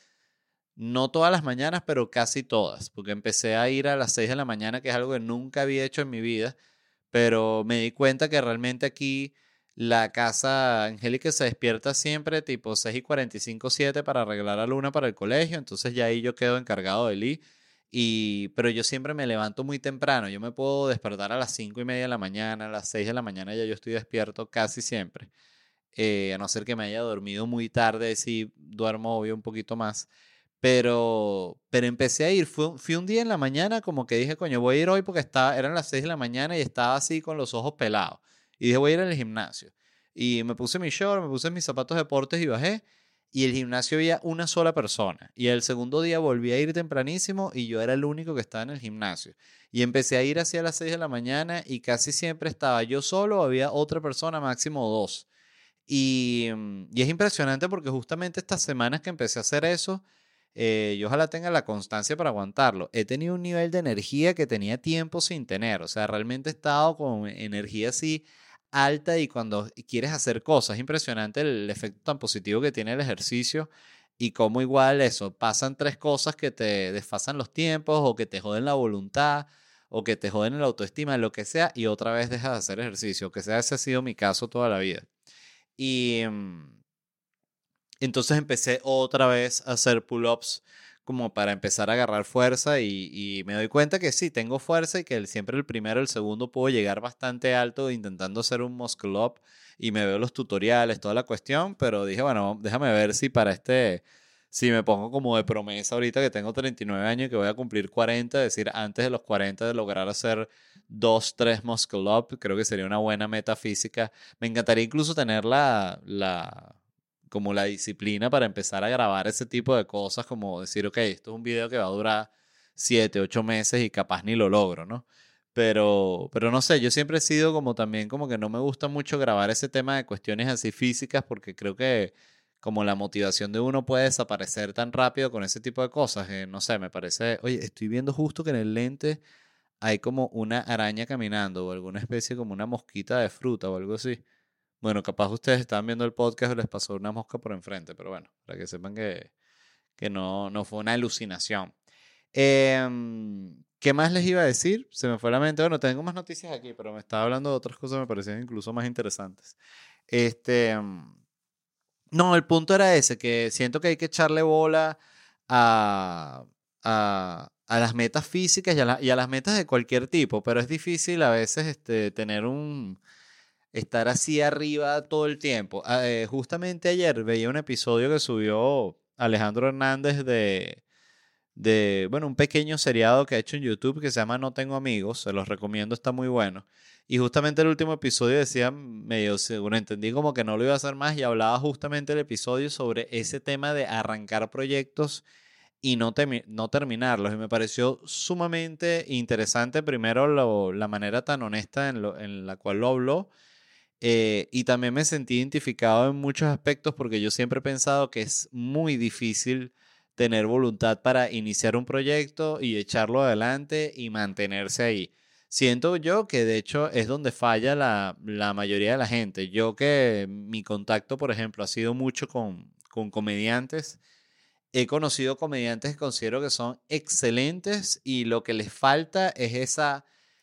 no todas las mañanas, pero casi todas, porque empecé a ir a las seis de la mañana, que es algo que nunca había hecho en mi vida, pero me di cuenta que realmente aquí la casa Angélica se despierta siempre tipo seis y cuarenta y cinco, siete para arreglar a Luna para el colegio, entonces ya ahí yo quedo encargado de Lee, y, pero yo siempre me levanto muy temprano, yo me puedo despertar a las cinco y media de la mañana, a las seis de la mañana ya yo estoy despierto casi siempre, eh, a no ser que me haya dormido muy tarde, si duermo obvio un poquito más. Pero, pero empecé a ir, fui, fui un día en la mañana como que dije, coño, voy a ir hoy porque estaba, eran las seis de la mañana y estaba así con los ojos pelados. Y dije, voy a ir al gimnasio. Y me puse mi short, me puse mis zapatos de deportes y bajé. Y el gimnasio había una sola persona. Y el segundo día volví a ir tempranísimo y yo era el único que estaba en el gimnasio. Y empecé a ir hacia las seis de la mañana y casi siempre estaba yo solo, había otra persona, máximo dos. Y, mm, y es impresionante porque justamente estas semanas que empecé a hacer eso, eh, yo ojalá tenga la constancia para aguantarlo. He tenido un nivel de energía que tenía tiempo sin tener. O sea, realmente he estado con energía así alta y cuando quieres hacer cosas, es impresionante el efecto tan positivo que tiene el ejercicio y cómo igual eso, pasan tres cosas que te desfasan los tiempos o que te joden la voluntad o que te joden la autoestima, lo que sea, y otra vez dejas de hacer ejercicio, que sea ese ha sido mi caso toda la vida. Y mm, entonces empecé otra vez a hacer pull-ups como para empezar a agarrar fuerza y, y me doy cuenta que sí, tengo fuerza y que el- siempre el primero, el segundo puedo llegar bastante alto intentando hacer un muscle up y me veo los tutoriales, toda la cuestión, pero dije, bueno, déjame ver si para este, si me pongo como de promesa ahorita que tengo treinta y nueve años y que voy a cumplir cuarenta, es decir, antes de los cuarenta de lograr hacer dos, tres muscle up, creo que sería una buena meta física. Me encantaría incluso tener la, la como la disciplina para empezar a grabar ese tipo de cosas, como decir, ok, esto es un video que va a durar siete, ocho meses y capaz ni lo logro, ¿no? Pero, pero no sé, yo siempre he sido como también como que no me gusta mucho grabar ese tema de cuestiones así físicas porque creo que como la motivación de uno puede desaparecer tan rápido con ese tipo de cosas, que no sé, me parece, oye, estoy viendo justo que en el lente hay como una araña caminando o alguna especie como una mosquita de fruta o algo así. Bueno, capaz ustedes están viendo el podcast y les pasó una mosca por enfrente, pero bueno, para que sepan que, que no, no fue una alucinación. Em, ¿qué más les iba a decir? Se me fue la mente. Bueno, tengo más noticias aquí, pero me estaba hablando de otras cosas que me parecían incluso más interesantes. Este, em, no, el punto era ese, que siento que hay que echarle bola a, a, a las metas físicas y a, la- y a las metas de cualquier tipo, pero es difícil a veces este, tener un estar así arriba todo el tiempo. Ah, eh, justamente ayer veía un episodio que subió Alejandro Hernández de, de, bueno, un pequeño seriado que ha hecho en YouTube que se llama No Tengo Amigos, se los recomiendo, está muy bueno. Y justamente el último episodio decía, medio seguro, entendí como que no lo iba a hacer más y hablaba justamente el episodio sobre ese tema de arrancar proyectos y no, temi- no terminarlos. Y me pareció sumamente interesante, primero, lo- la manera tan honesta en, lo- en la cual lo habló eh, y también me sentí identificado en muchos aspectos porque yo siempre he pensado que es muy difícil tener voluntad para iniciar un proyecto y echarlo adelante y mantenerse ahí. Siento yo que de hecho es donde falla la, la mayoría de la gente. Yo que mi contacto, por ejemplo, ha sido mucho con, con comediantes. He conocido comediantes que considero que son excelentes y lo que les falta es esa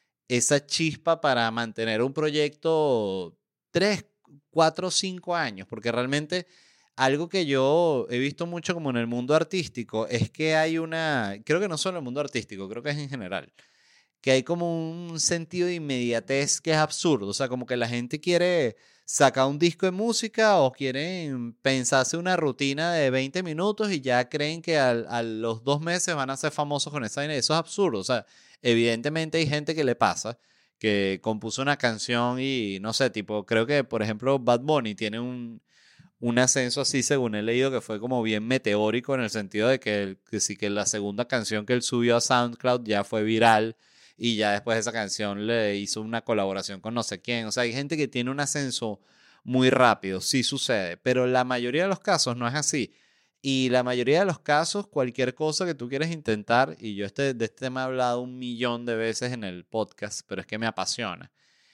esa chispa para mantener un proyecto tres, cuatro, cinco años, porque realmente algo que yo he visto mucho como en el mundo artístico es que hay una, creo que no solo en el mundo artístico, creo que es en general, que hay como un sentido de inmediatez que es absurdo, o sea, como que la gente quiere sacar un disco de música o quieren pensarse una rutina de veinte minutos y ya creen que al- a los dos meses van a ser famosos con esa vaina. Eso es absurdo, o sea, evidentemente hay gente que le pasa, que compuso una canción y no sé, tipo, creo que por ejemplo Bad Bunny tiene un, un ascenso así, según he leído, que fue como bien meteórico en el sentido de que, el- que sí que la segunda canción que él subió a SoundCloud ya fue viral y ya después de esa canción le hizo una colaboración con no sé quién. O sea, hay gente que tiene un ascenso muy rápido, sí sucede, pero la mayoría de los casos no es así. Y la mayoría de los casos, cualquier cosa que tú quieras intentar, y yo este, de este tema he hablado un millón de veces en el podcast, pero es que me apasiona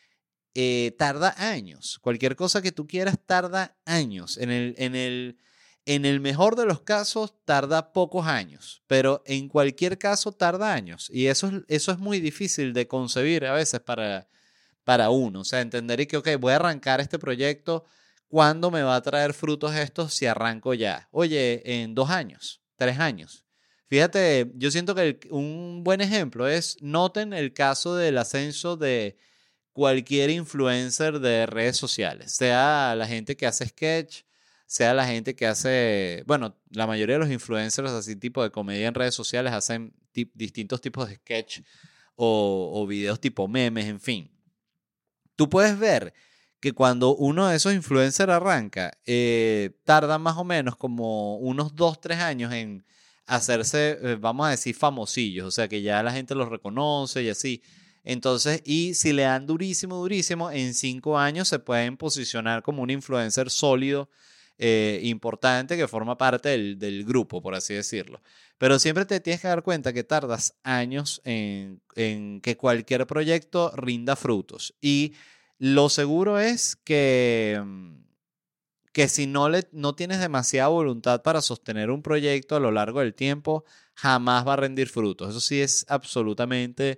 eh, tarda años. Cualquier cosa que tú quieras tarda años. En el, en el, en el mejor de los casos tarda pocos años, pero en cualquier caso tarda años. Y eso es, eso es muy difícil de concebir a veces para, para uno. O sea, entender y que, ok, voy a arrancar este proyecto. ¿Cuándo me va a traer frutos estos si arranco ya? Oye, en dos años, tres años. Fíjate, yo siento que el- un buen ejemplo es, noten el caso del ascenso de cualquier influencer de redes sociales, sea la gente que hace sketch, sea la gente que hace, bueno, la mayoría de los influencers así tipo de comedia en redes sociales hacen tip- distintos tipos de sketch o, o videos tipo memes, en fin. Tú puedes ver que cuando uno de esos influencers arranca, eh, tarda más o menos como unos dos, tres años en hacerse, eh, vamos a decir, famosillos, o sea que ya la gente los reconoce y así. Entonces, y si le dan durísimo, durísimo, en cinco años se pueden posicionar como un influencer sólido, eh, importante, que forma parte del, del grupo, por así decirlo. Pero siempre te tienes que dar cuenta que tardas años en, en que cualquier proyecto rinda frutos. Y lo seguro es que, mm, que si no, le, no tienes demasiada voluntad para sostener un proyecto a lo largo del tiempo, jamás va a rendir frutos. Eso sí es absolutamente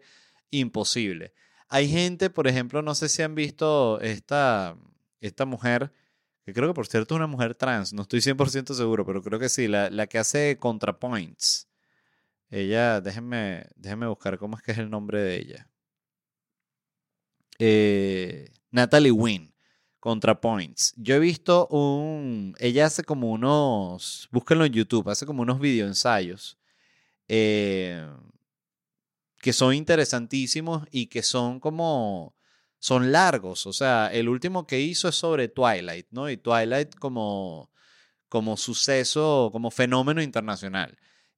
imposible. Hay gente, por ejemplo, no sé si han visto esta, esta mujer que creo que por cierto es una mujer trans, no estoy cien por ciento seguro, pero creo que sí, la, la que hace ContraPoints. Ella, déjenme, déjenme buscar cómo es que es el nombre de ella. Eh, Natalie Wynn, ContraPoints. Yo he visto un, ella hace como unos, búsquenlo en YouTube, hace como unos videoensayos eh, que son interesantísimos y que son como, son largos. O sea, el último que hizo es sobre Twilight, ¿no? Y Twilight como, como suceso, como fenómeno internacional.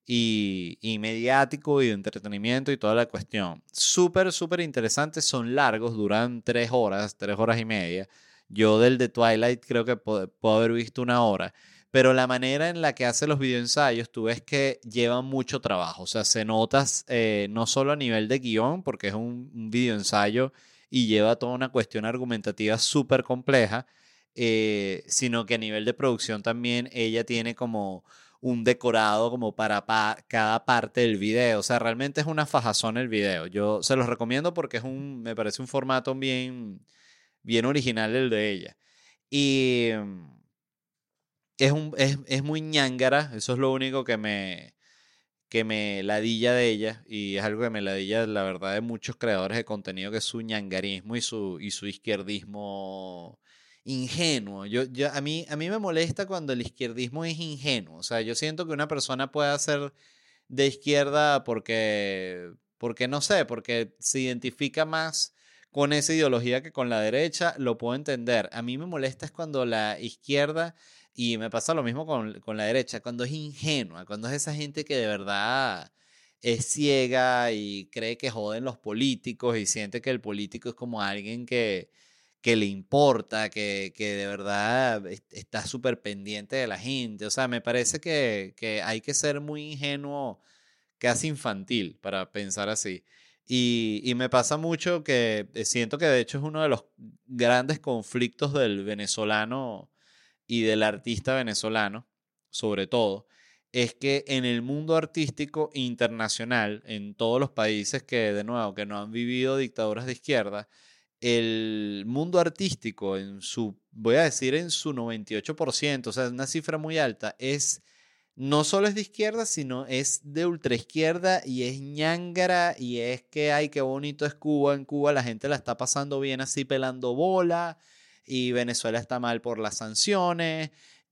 Y, y mediático y de entretenimiento y toda la cuestión. Súper, súper interesantes, son largos, duran tres horas, tres horas y media. Yo del de Twilight creo que puedo, puedo haber visto una hora. Pero la manera en la que hace los videoensayos, tú ves que llevan mucho trabajo. O sea, se notas eh, no solo a nivel de guión, porque es un, un videoensayo y lleva toda una cuestión argumentativa súper compleja, eh, sino que a nivel de producción también ella tiene como un decorado como para pa cada parte del video. O sea, realmente es una fajazón el video. Yo se los recomiendo porque es un, me parece un formato bien, bien original el de ella. Y mm, es, un, es, es muy ñángara, eso es lo único que me, que me ladilla de ella. Y es algo que me ladilla, la verdad, de muchos creadores de contenido, que es su ñangarismo y su, y su izquierdismo ingenuo. Yo, yo, a mí, a mí me molesta cuando el izquierdismo es ingenuo. O sea, yo siento que una persona puede ser de izquierda porque, porque no sé, porque se identifica más con esa ideología que con la derecha, lo puedo entender. A mí me molesta es cuando la izquierda, y me pasa lo mismo con, con la derecha, cuando es ingenua, cuando es esa gente que de verdad es ciega y cree que joden los políticos y siente que el político es como alguien que, que le importa, que, que de verdad est- está súper pendiente de la gente. O sea, me parece que, que hay que ser muy ingenuo, casi infantil, para pensar así. Y, y me pasa mucho que eh, siento que de hecho es uno de los grandes conflictos del venezolano y del artista venezolano, sobre todo, es que en el mundo artístico internacional, en todos los países que, de nuevo, que no han vivido dictaduras de izquierda, el mundo artístico en su, voy a decir en su noventa y ocho por ciento, o sea, es una cifra muy alta, es no solo es de izquierda, sino es de ultraizquierda y es ñángara y es que, ay, qué bonito es Cuba. En Cuba la gente la está pasando bien así pelando bola y Venezuela está mal por las sanciones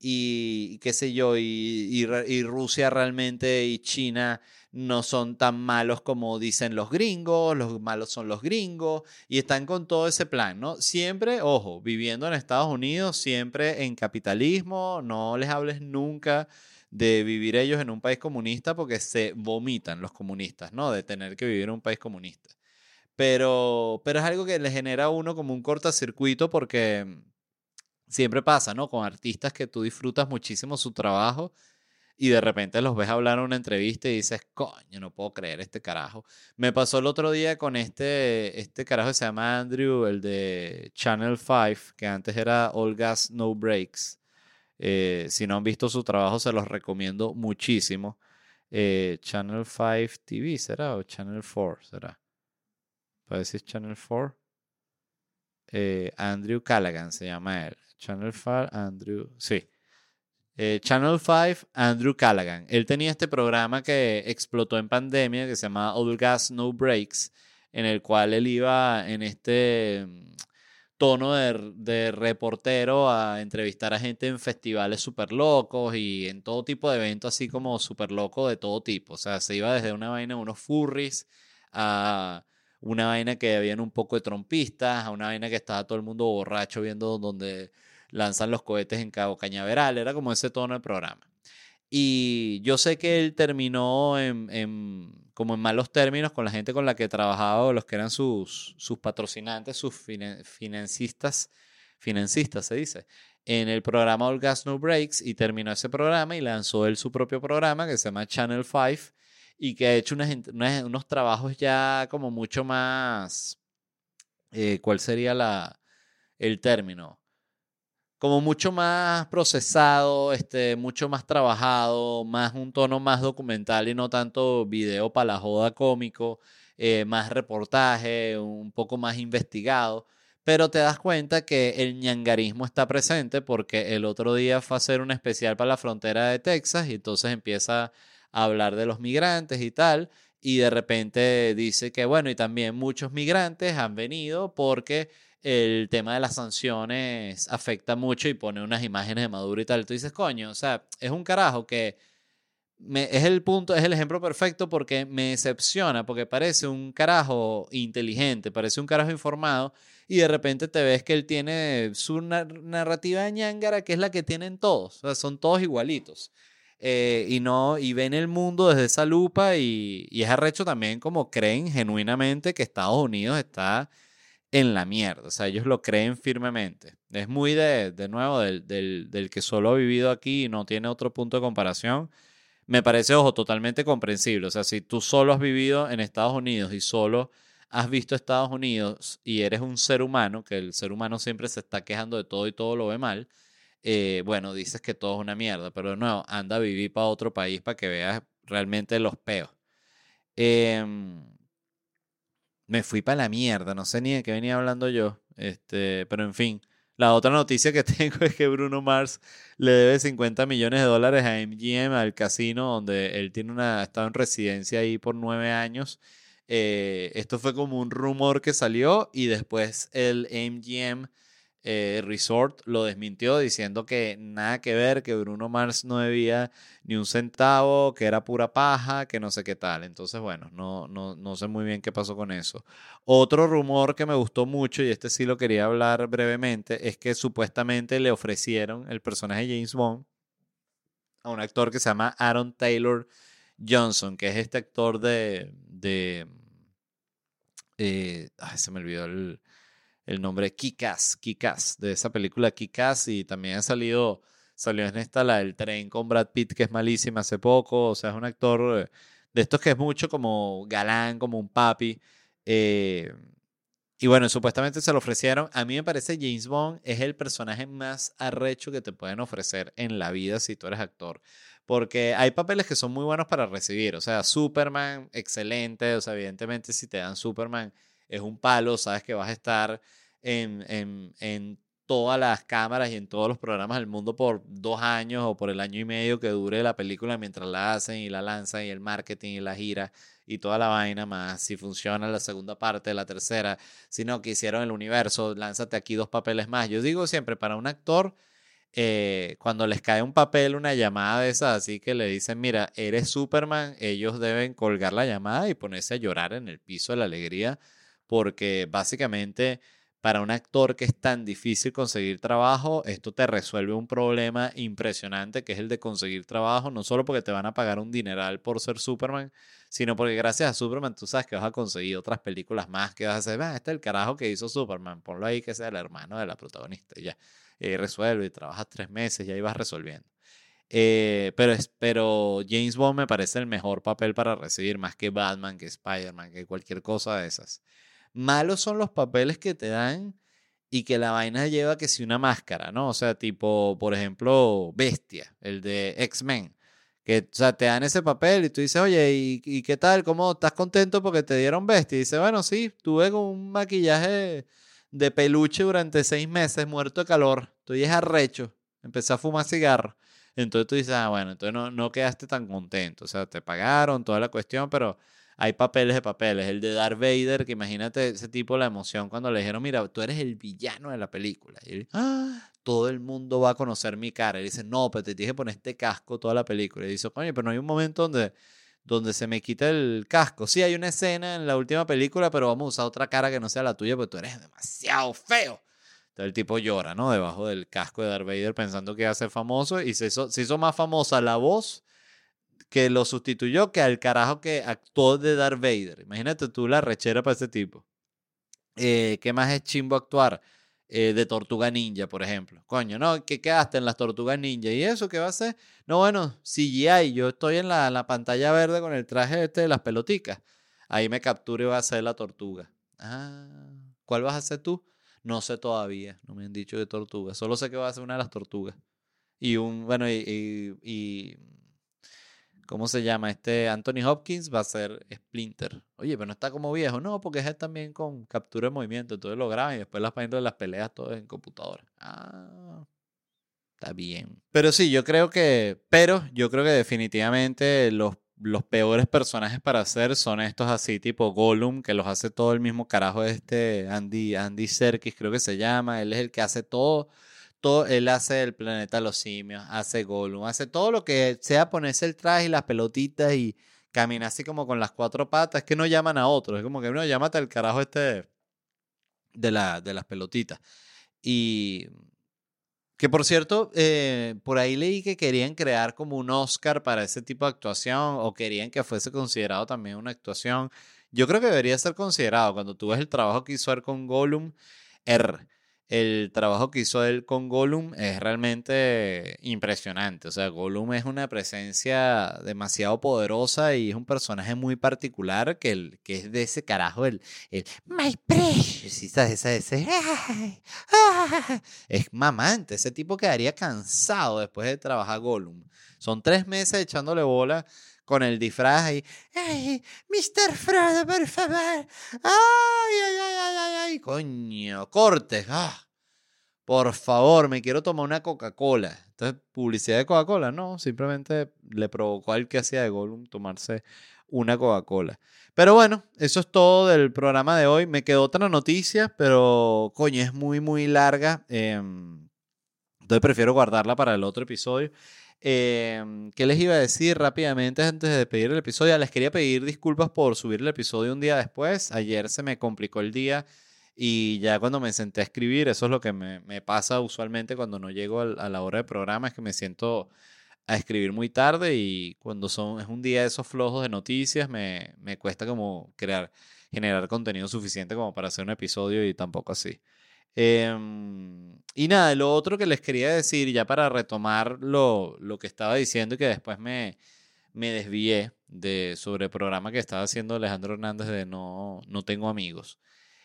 y qué sé yo, y, y, y Rusia realmente y China no son tan malos como dicen los gringos, los malos son los gringos y están con todo ese plan, ¿no? Siempre, ojo, viviendo en Estados Unidos, siempre en capitalismo, no les hables nunca de vivir ellos en un país comunista porque se vomitan los comunistas, ¿no? De tener que vivir en un país comunista. Pero, pero es algo que le genera a uno como un cortocircuito porque siempre pasa, ¿no? Con artistas que tú disfrutas muchísimo su trabajo y de repente los ves hablar en una entrevista y dices, coño, no puedo creer este carajo. Me pasó el otro día con este, este carajo que se llama Andrew, el de Channel cinco, que antes era All Gas, No Breaks. Eh, si no han visto su trabajo, se los recomiendo muchísimo. Eh, Channel cinco T V, ¿será? ¿O Channel cuatro? ¿Será? Parece que es Channel cuatro. Eh, Andrew Callaghan se llama él. Channel cinco, Andrew. Sí. Eh, Channel cinco, Andrew Callaghan. Él tenía este programa que explotó en pandemia que se llama All Gas, No Breaks, en el cual él iba en este mm, tono de, de reportero a entrevistar a gente en festivales súper locos y en todo tipo de eventos así como súper locos de todo tipo. O sea, se iba desde una vaina de unos furries a una vaina que habían un poco de trompistas, a una vaina que estaba todo el mundo borracho viendo donde lanzan los cohetes en Cabo Cañaveral. Era como ese tono de programa. Y yo sé que él terminó en, en, como en malos términos con la gente con la que trabajaba, o los que eran sus, sus patrocinantes, sus finan- financistas, financistas se dice, en el programa All Gas No Breaks, y terminó ese programa y lanzó él su propio programa que se llama Channel cinco y que ha hecho unas, unas- unos trabajos ya como mucho más, eh, ¿cuál sería la, el término? Como mucho más procesado, este, mucho más trabajado, más un tono más documental y no tanto video para la joda cómico, eh, más reportaje, un poco más investigado. pero te das cuenta que el ñangarismo está presente porque el otro día fue a hacer un especial para la frontera de Texas y entonces empieza a hablar de los migrantes y tal, y de repente dice que, bueno, y también muchos migrantes han venido porque el tema de las sanciones afecta mucho y pone unas imágenes de Maduro y tal. Tú dices, coño, o sea, es un carajo que me, es el punto, es el ejemplo perfecto porque me decepciona, porque parece un carajo inteligente, parece un carajo informado, y de repente te ves que él tiene su nar- narrativa de ñángara, que es la que tienen todos, o sea, son todos igualitos. Eh, y no, y ven el mundo desde esa lupa y, y es arrecho también como creen genuinamente que Estados Unidos está en la mierda, o sea, ellos lo creen firmemente. Es muy de, de nuevo, del, del, del que solo ha vivido aquí y no tiene otro punto de comparación. Me parece, ojo, totalmente comprensible. O sea, si tú solo has vivido en Estados Unidos y solo has visto Estados Unidos y eres un ser humano, que el ser humano siempre se está quejando de todo y todo lo ve mal, eh, bueno, dices que todo es una mierda, pero no, anda a vivir para otro país para que veas realmente los peos. Em, Me fui para la mierda, no sé ni de qué venía hablando yo, este, pero en fin. La otra noticia que tengo es que Bruno Mars le debe cincuenta millones de dólares a M G M, al casino donde él tiene una, ha estado en residencia ahí por nueve años. Eh, esto fue como un rumor que salió y después el M G M eh, Resort lo desmintió diciendo que nada que ver, que Bruno Mars no debía ni un centavo, que era pura paja, que no sé qué tal. Entonces, bueno, no, no, no sé muy bien qué pasó con eso. Otro rumor que me gustó mucho, y este sí lo quería hablar brevemente, es que supuestamente le ofrecieron el personaje de James Bond a un actor que se llama Aaron Taylor Johnson, que es este actor de... de eh, ay, se me olvidó el, el nombre, Kick-Ass, Kick-Ass, de esa película Kick-Ass, y también ha salido, salió en esta, la del tren con Brad Pitt, que es malísima hace poco. O sea, es un actor eh, de estos que es mucho como galán, como un papi. eh, y bueno, supuestamente se lo ofrecieron. A mí me parece James Bond es el personaje más arrecho que te pueden ofrecer en la vida si tú eres actor. Porque hay papeles que son muy buenos para recibir. O sea, Superman, excelente. O sea, evidentemente si te dan Superman es un palo. Sabes que vas a estar en, en, en todas las cámaras y en todos los programas del mundo por dos años o por el año y medio que dure la película mientras la hacen y la lanzan y el marketing y la gira y toda la vaina, más si funciona la segunda parte, la tercera, si no, que hicieron el universo, lánzate aquí dos papeles más. Yo digo siempre, para un actor, eh, cuando les cae un papel, una llamada de esas, así que le dicen, mira, eres Superman, ellos deben colgar la llamada y ponerse a llorar en el piso de la alegría, porque básicamente para un actor que es tan difícil conseguir trabajo, esto te resuelve un problema impresionante que es el de conseguir trabajo, no solo porque te van a pagar un dineral por ser Superman, sino porque gracias a Superman tú sabes que vas a conseguir otras películas más que vas a hacer. Ah, este es el carajo que hizo Superman, ponlo ahí que sea el hermano de la protagonista y ya. Y ahí resuelve y trabajas tres meses y ahí vas resolviendo. Eh, pero, es, pero James Bond me parece el mejor papel para recibir, más que Batman, que Spider-Man, que cualquier cosa de esas. Malos son los papeles que te dan y que la vaina lleva que si una máscara, ¿no? O sea, tipo, por ejemplo, Bestia, el de X-Men. Que, o sea, te dan ese papel y tú dices, oye, ¿y, y qué tal? ¿Cómo estás contento porque te dieron Bestia? Y dice, bueno, sí, tuve con un maquillaje de peluche durante seis meses, muerto de calor. Estoy es arrecho. Empecé a fumar cigarro. Entonces tú dices, ah, bueno, entonces no, no quedaste tan contento. O sea, te pagaron toda la cuestión, pero hay papeles de papeles. El de Darth Vader, que imagínate ese tipo la emoción cuando le dijeron, mira, tú eres el villano de la película. Y él, ah, todo el mundo va a conocer mi cara. Y dice, no, pero te tienes que poner este casco toda la película. Y dice, coño, pero no hay un momento donde, donde se me quita el casco. Sí, hay una escena en la última película, pero vamos a usar otra cara que no sea la tuya, porque tú eres demasiado feo. Entonces el tipo llora, ¿no? Debajo del casco de Darth Vader pensando que iba a ser famoso y se hizo, se hizo más famosa la voz que lo sustituyó que al carajo que actuó de Darth Vader. Imagínate tú la rechera para ese tipo. Eh, ¿qué más es chimbo actuar? Eh, de Tortuga Ninja, por ejemplo. Coño, ¿no? ¿Qué quedaste en las Tortugas Ninja? ¿Y eso qué va a ser? No, bueno, C G I. Yo estoy en la, la pantalla verde con el traje este de las peloticas. Ahí me captura y va a ser la tortuga. Ah, ¿cuál vas a hacer tú? No sé todavía. No me han dicho de tortuga. Solo sé que va a ser una de las tortugas. Y un, bueno, y, y, y ¿cómo se llama? Este Anthony Hopkins va a ser Splinter. Oye, pero no está como viejo. No, porque es también con captura de movimiento. Entonces lo graban y después las páginas de las peleas todo en computadora. Ah, está bien. Pero sí, yo creo que, pero yo creo que definitivamente los, los peores personajes para hacer son estos así, tipo Gollum, que los hace todo el mismo carajo de este Andy, Andy Serkis, creo que se llama. Él es el que hace todo. Todo, él hace el planeta de los simios, hace Gollum, hace todo lo que sea ponerse el traje y las pelotitas y caminar así como con las cuatro patas. Es que no llaman a otros, es como que no, llámate al carajo este de, la, de las pelotitas. Y que por cierto, eh, por ahí leí que querían crear como un Oscar para ese tipo de actuación o querían que fuese considerado también una actuación. Yo creo que debería ser considerado cuando tú ves el trabajo que hizo él con Gollum. R. El trabajo que hizo él con Gollum es realmente impresionante. O sea, Gollum es una presencia demasiado poderosa y es un personaje muy particular que, el, que es de ese carajo, el, el My Precious. Esa, esa, ese, ay, ay, es mamante. Ese tipo quedaría cansado después de trabajar Gollum. Son tres meses echándole bola con el disfraz y, ay, mister Frodo, por favor. Ay, ay, ay, ay, ay, ay. Coño, cortes. Ah, por favor, me quiero tomar una Coca-Cola. Entonces, publicidad de Coca-Cola, no, simplemente le provocó al que hacía de Gollum tomarse una Coca-Cola. Pero bueno, eso es todo del programa de hoy. Me quedó otra noticia, pero coño, es muy, muy larga. Eh, entonces prefiero guardarla para el otro episodio. Eh, ¿Qué les iba a decir rápidamente antes de despedir el episodio? Les quería pedir disculpas por subir el episodio un día después. Ayer se me complicó el día y ya cuando me senté a escribir, eso es lo que me, me pasa usualmente cuando no llego al, a la hora de programa, es que me siento a escribir muy tarde y cuando son, es un día de esos flojos de noticias, me, me cuesta como crear, generar contenido suficiente como para hacer un episodio y tampoco así. Eh, y nada, lo otro que les quería decir, ya para retomar lo, lo que estaba diciendo y que después me, me desvié de, sobre el programa que estaba haciendo Alejandro Hernández de No, no tengo amigos.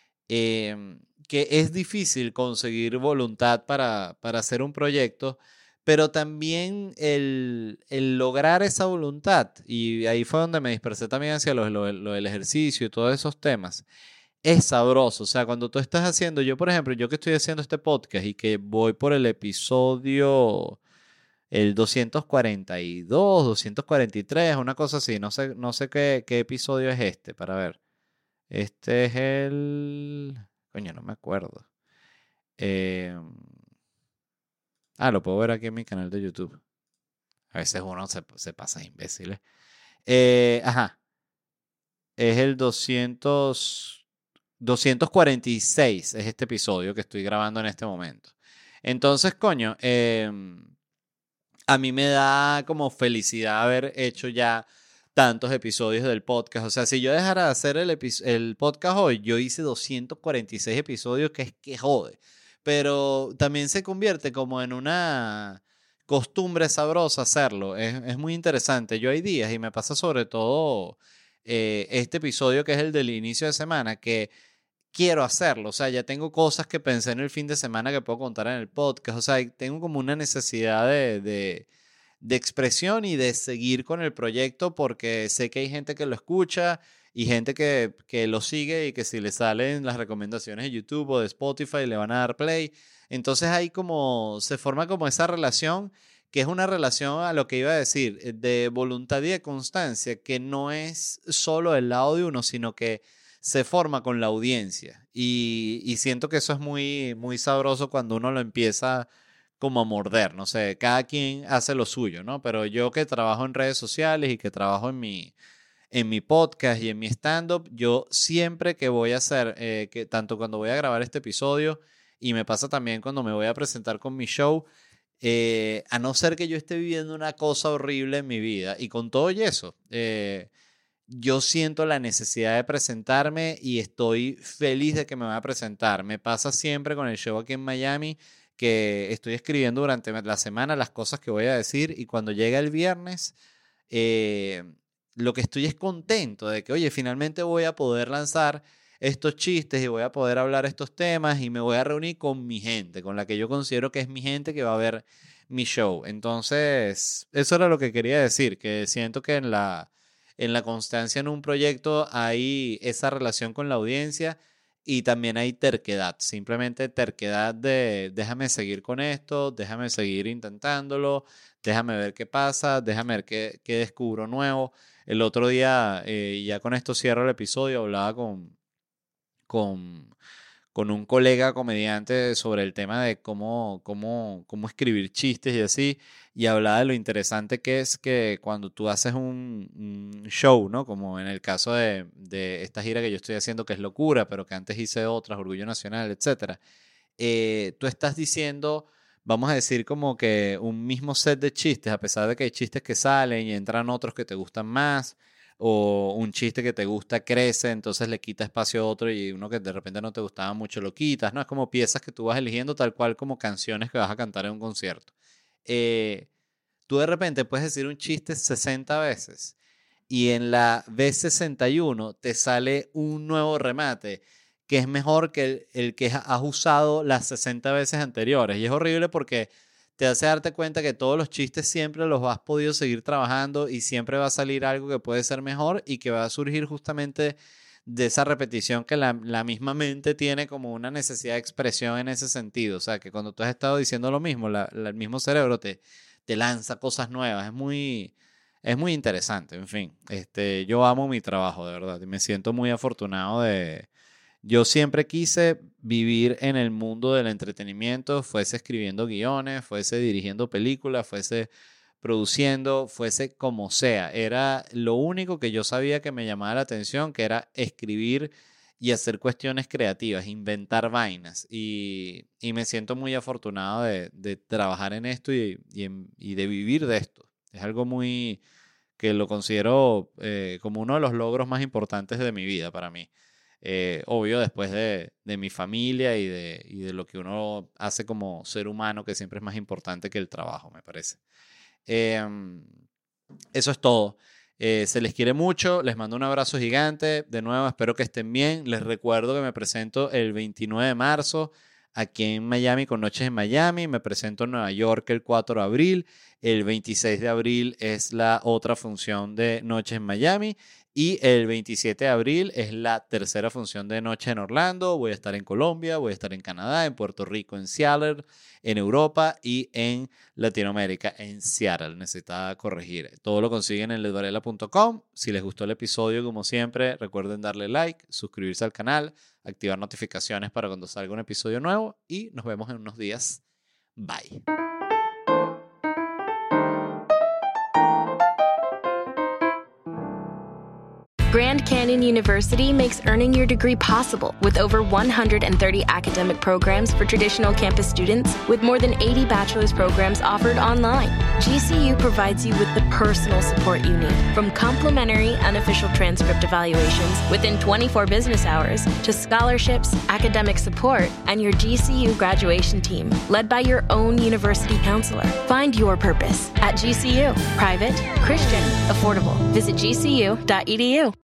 Eh, que es difícil conseguir voluntad para, para hacer un proyecto, pero también el, el lograr esa voluntad, y ahí fue donde me dispersé también hacia lo, lo, lo del ejercicio y todos esos temas es sabroso. O sea, cuando tú estás haciendo, yo por ejemplo, yo que estoy haciendo este podcast y que voy por el episodio, el doscientos cuarenta y dos, doscientos cuarenta y tres, una cosa así, no sé, no sé qué, qué episodio es este, para ver. Este es el... Coño, no me acuerdo. Eh... Ah, lo puedo ver aquí en mi canal de YouTube. A veces uno se, se pasa imbéciles. Eh, ajá. Es el doscientos... doscientos cuarenta y seis es este episodio que estoy grabando en este momento. Entonces, coño, eh, a mí me da como felicidad haber hecho ya tantos episodios del podcast. O sea, si yo dejara de hacer el, el podcast hoy, yo hice doscientos cuarenta y seis episodios, que es que jode. Pero también se convierte como en una costumbre sabrosa hacerlo. Es, es muy interesante. Yo hay días, y me pasa sobre todo eh, este episodio que es el del inicio de semana, que quiero hacerlo. O sea, ya tengo cosas que pensé en el fin de semana que puedo contar en el podcast. O sea, tengo como una necesidad de, de, de expresión y de seguir con el proyecto porque sé que hay gente que lo escucha y gente que, que lo sigue y que si le salen las recomendaciones de YouTube o de Spotify le van a dar play. Entonces ahí como se forma como esa relación que es una relación a lo que iba a decir, de voluntad y de constancia, que no es solo el lado de uno, sino que se forma con la audiencia. Y, y siento que eso es muy, muy sabroso cuando uno lo empieza como a morder. No sé, cada quien hace lo suyo, ¿no? Pero yo que trabajo en redes sociales y que trabajo en mi, en mi podcast y en mi stand-up, yo siempre que voy a hacer, eh, que tanto cuando voy a grabar este episodio y me pasa también cuando me voy a presentar con mi show, eh, a no ser que yo esté viviendo una cosa horrible en mi vida y con todo y eso, eh, yo siento la necesidad de presentarme y estoy feliz de que me vaya a presentar. Me pasa siempre con el show aquí en Miami que estoy escribiendo durante la semana las cosas que voy a decir y cuando llega el viernes, eh, lo que estoy es contento de que, oye, finalmente voy a poder lanzar estos chistes y voy a poder hablar estos temas y me voy a reunir con mi gente, con la que yo considero que es mi gente que va a ver mi show. Entonces, eso era lo que quería decir, que siento que en la, en la constancia en un proyecto hay esa relación con la audiencia y también hay terquedad, simplemente terquedad de déjame seguir con esto, déjame seguir intentándolo, déjame ver qué pasa, déjame ver qué, qué descubro nuevo. El otro día, eh, ya con esto cierro el episodio, hablaba con, con, con un colega comediante sobre el tema de cómo, cómo, cómo escribir chistes y así, y hablaba de lo interesante que es que cuando tú haces un, un show, ¿no? Como en el caso de, de esta gira que yo estoy haciendo, que es Locura, pero que antes hice otras, Orgullo Nacional, etcétera, eh, tú estás diciendo, vamos a decir como que un mismo set de chistes, a pesar de que hay chistes que salen y entran otros que te gustan más, o un chiste que te gusta crece, entonces le quita espacio a otro y uno que de repente no te gustaba mucho lo quitas, ¿no? Es como piezas que tú vas eligiendo tal cual como canciones que vas a cantar en un concierto. Eh, tú de repente puedes decir un chiste sesenta veces y en la vez sesenta y uno te sale un nuevo remate que es mejor que el, el que has usado las sesenta veces anteriores. Y es horrible porque te hace darte cuenta que todos los chistes siempre los has podido seguir trabajando y siempre va a salir algo que puede ser mejor y que va a surgir justamente de esa repetición que la, la misma mente tiene como una necesidad de expresión en ese sentido. O sea, que cuando tú has estado diciendo lo mismo, la, la, el mismo cerebro te, te lanza cosas nuevas. Es muy, es muy interesante. En fin, este, yo amo mi trabajo, de verdad. Y me siento muy afortunado de... Yo siempre quise vivir en el mundo del entretenimiento, fuese escribiendo guiones, fuese dirigiendo películas, fuese produciendo, fuese como sea. Era lo único que yo sabía que me llamaba la atención, que era escribir y hacer cuestiones creativas, inventar vainas. Y, y me siento muy afortunado de, de trabajar en esto y, y, en, y de vivir de esto. Es algo muy que lo considero eh, como uno de los logros más importantes de mi vida para mí. Eh, obvio, después de, de mi familia y de, y de lo que uno hace como ser humano, que siempre es más importante que el trabajo, me parece. Eh, eso es todo. Eh, se les quiere mucho, les mando un abrazo gigante. De nuevo, espero que estén bien. Les recuerdo que me presento el veintinueve de marzo aquí en Miami con Noches en Miami. Me presento en Nueva York el cuatro de abril. El veintiséis de abril es la otra función de Noches en Miami. Y el veintisiete de abril es la tercera función de Noche en Orlando. Voy a estar en Colombia, voy a estar en Canadá, en Puerto Rico, en Seattle, en Europa y en Latinoamérica, en Seattle. Necesitaba corregir. Todo lo consiguen en ledvarela punto com. Si les gustó el episodio, como siempre, recuerden darle like, suscribirse al canal, activar notificaciones para cuando salga un episodio nuevo y nos vemos en unos días. Bye. Grand Canyon University makes earning your degree possible with over one hundred thirty academic programs for traditional campus students, with more than eighty bachelor's programs offered online. G C U provides you with the personal support you need, from complimentary unofficial transcript evaluations within twenty-four business hours to scholarships, academic support, and your G C U graduation team, led by your own university counselor. Find your purpose at G C U. Private, Christian, affordable. Visit G C U dot E D U.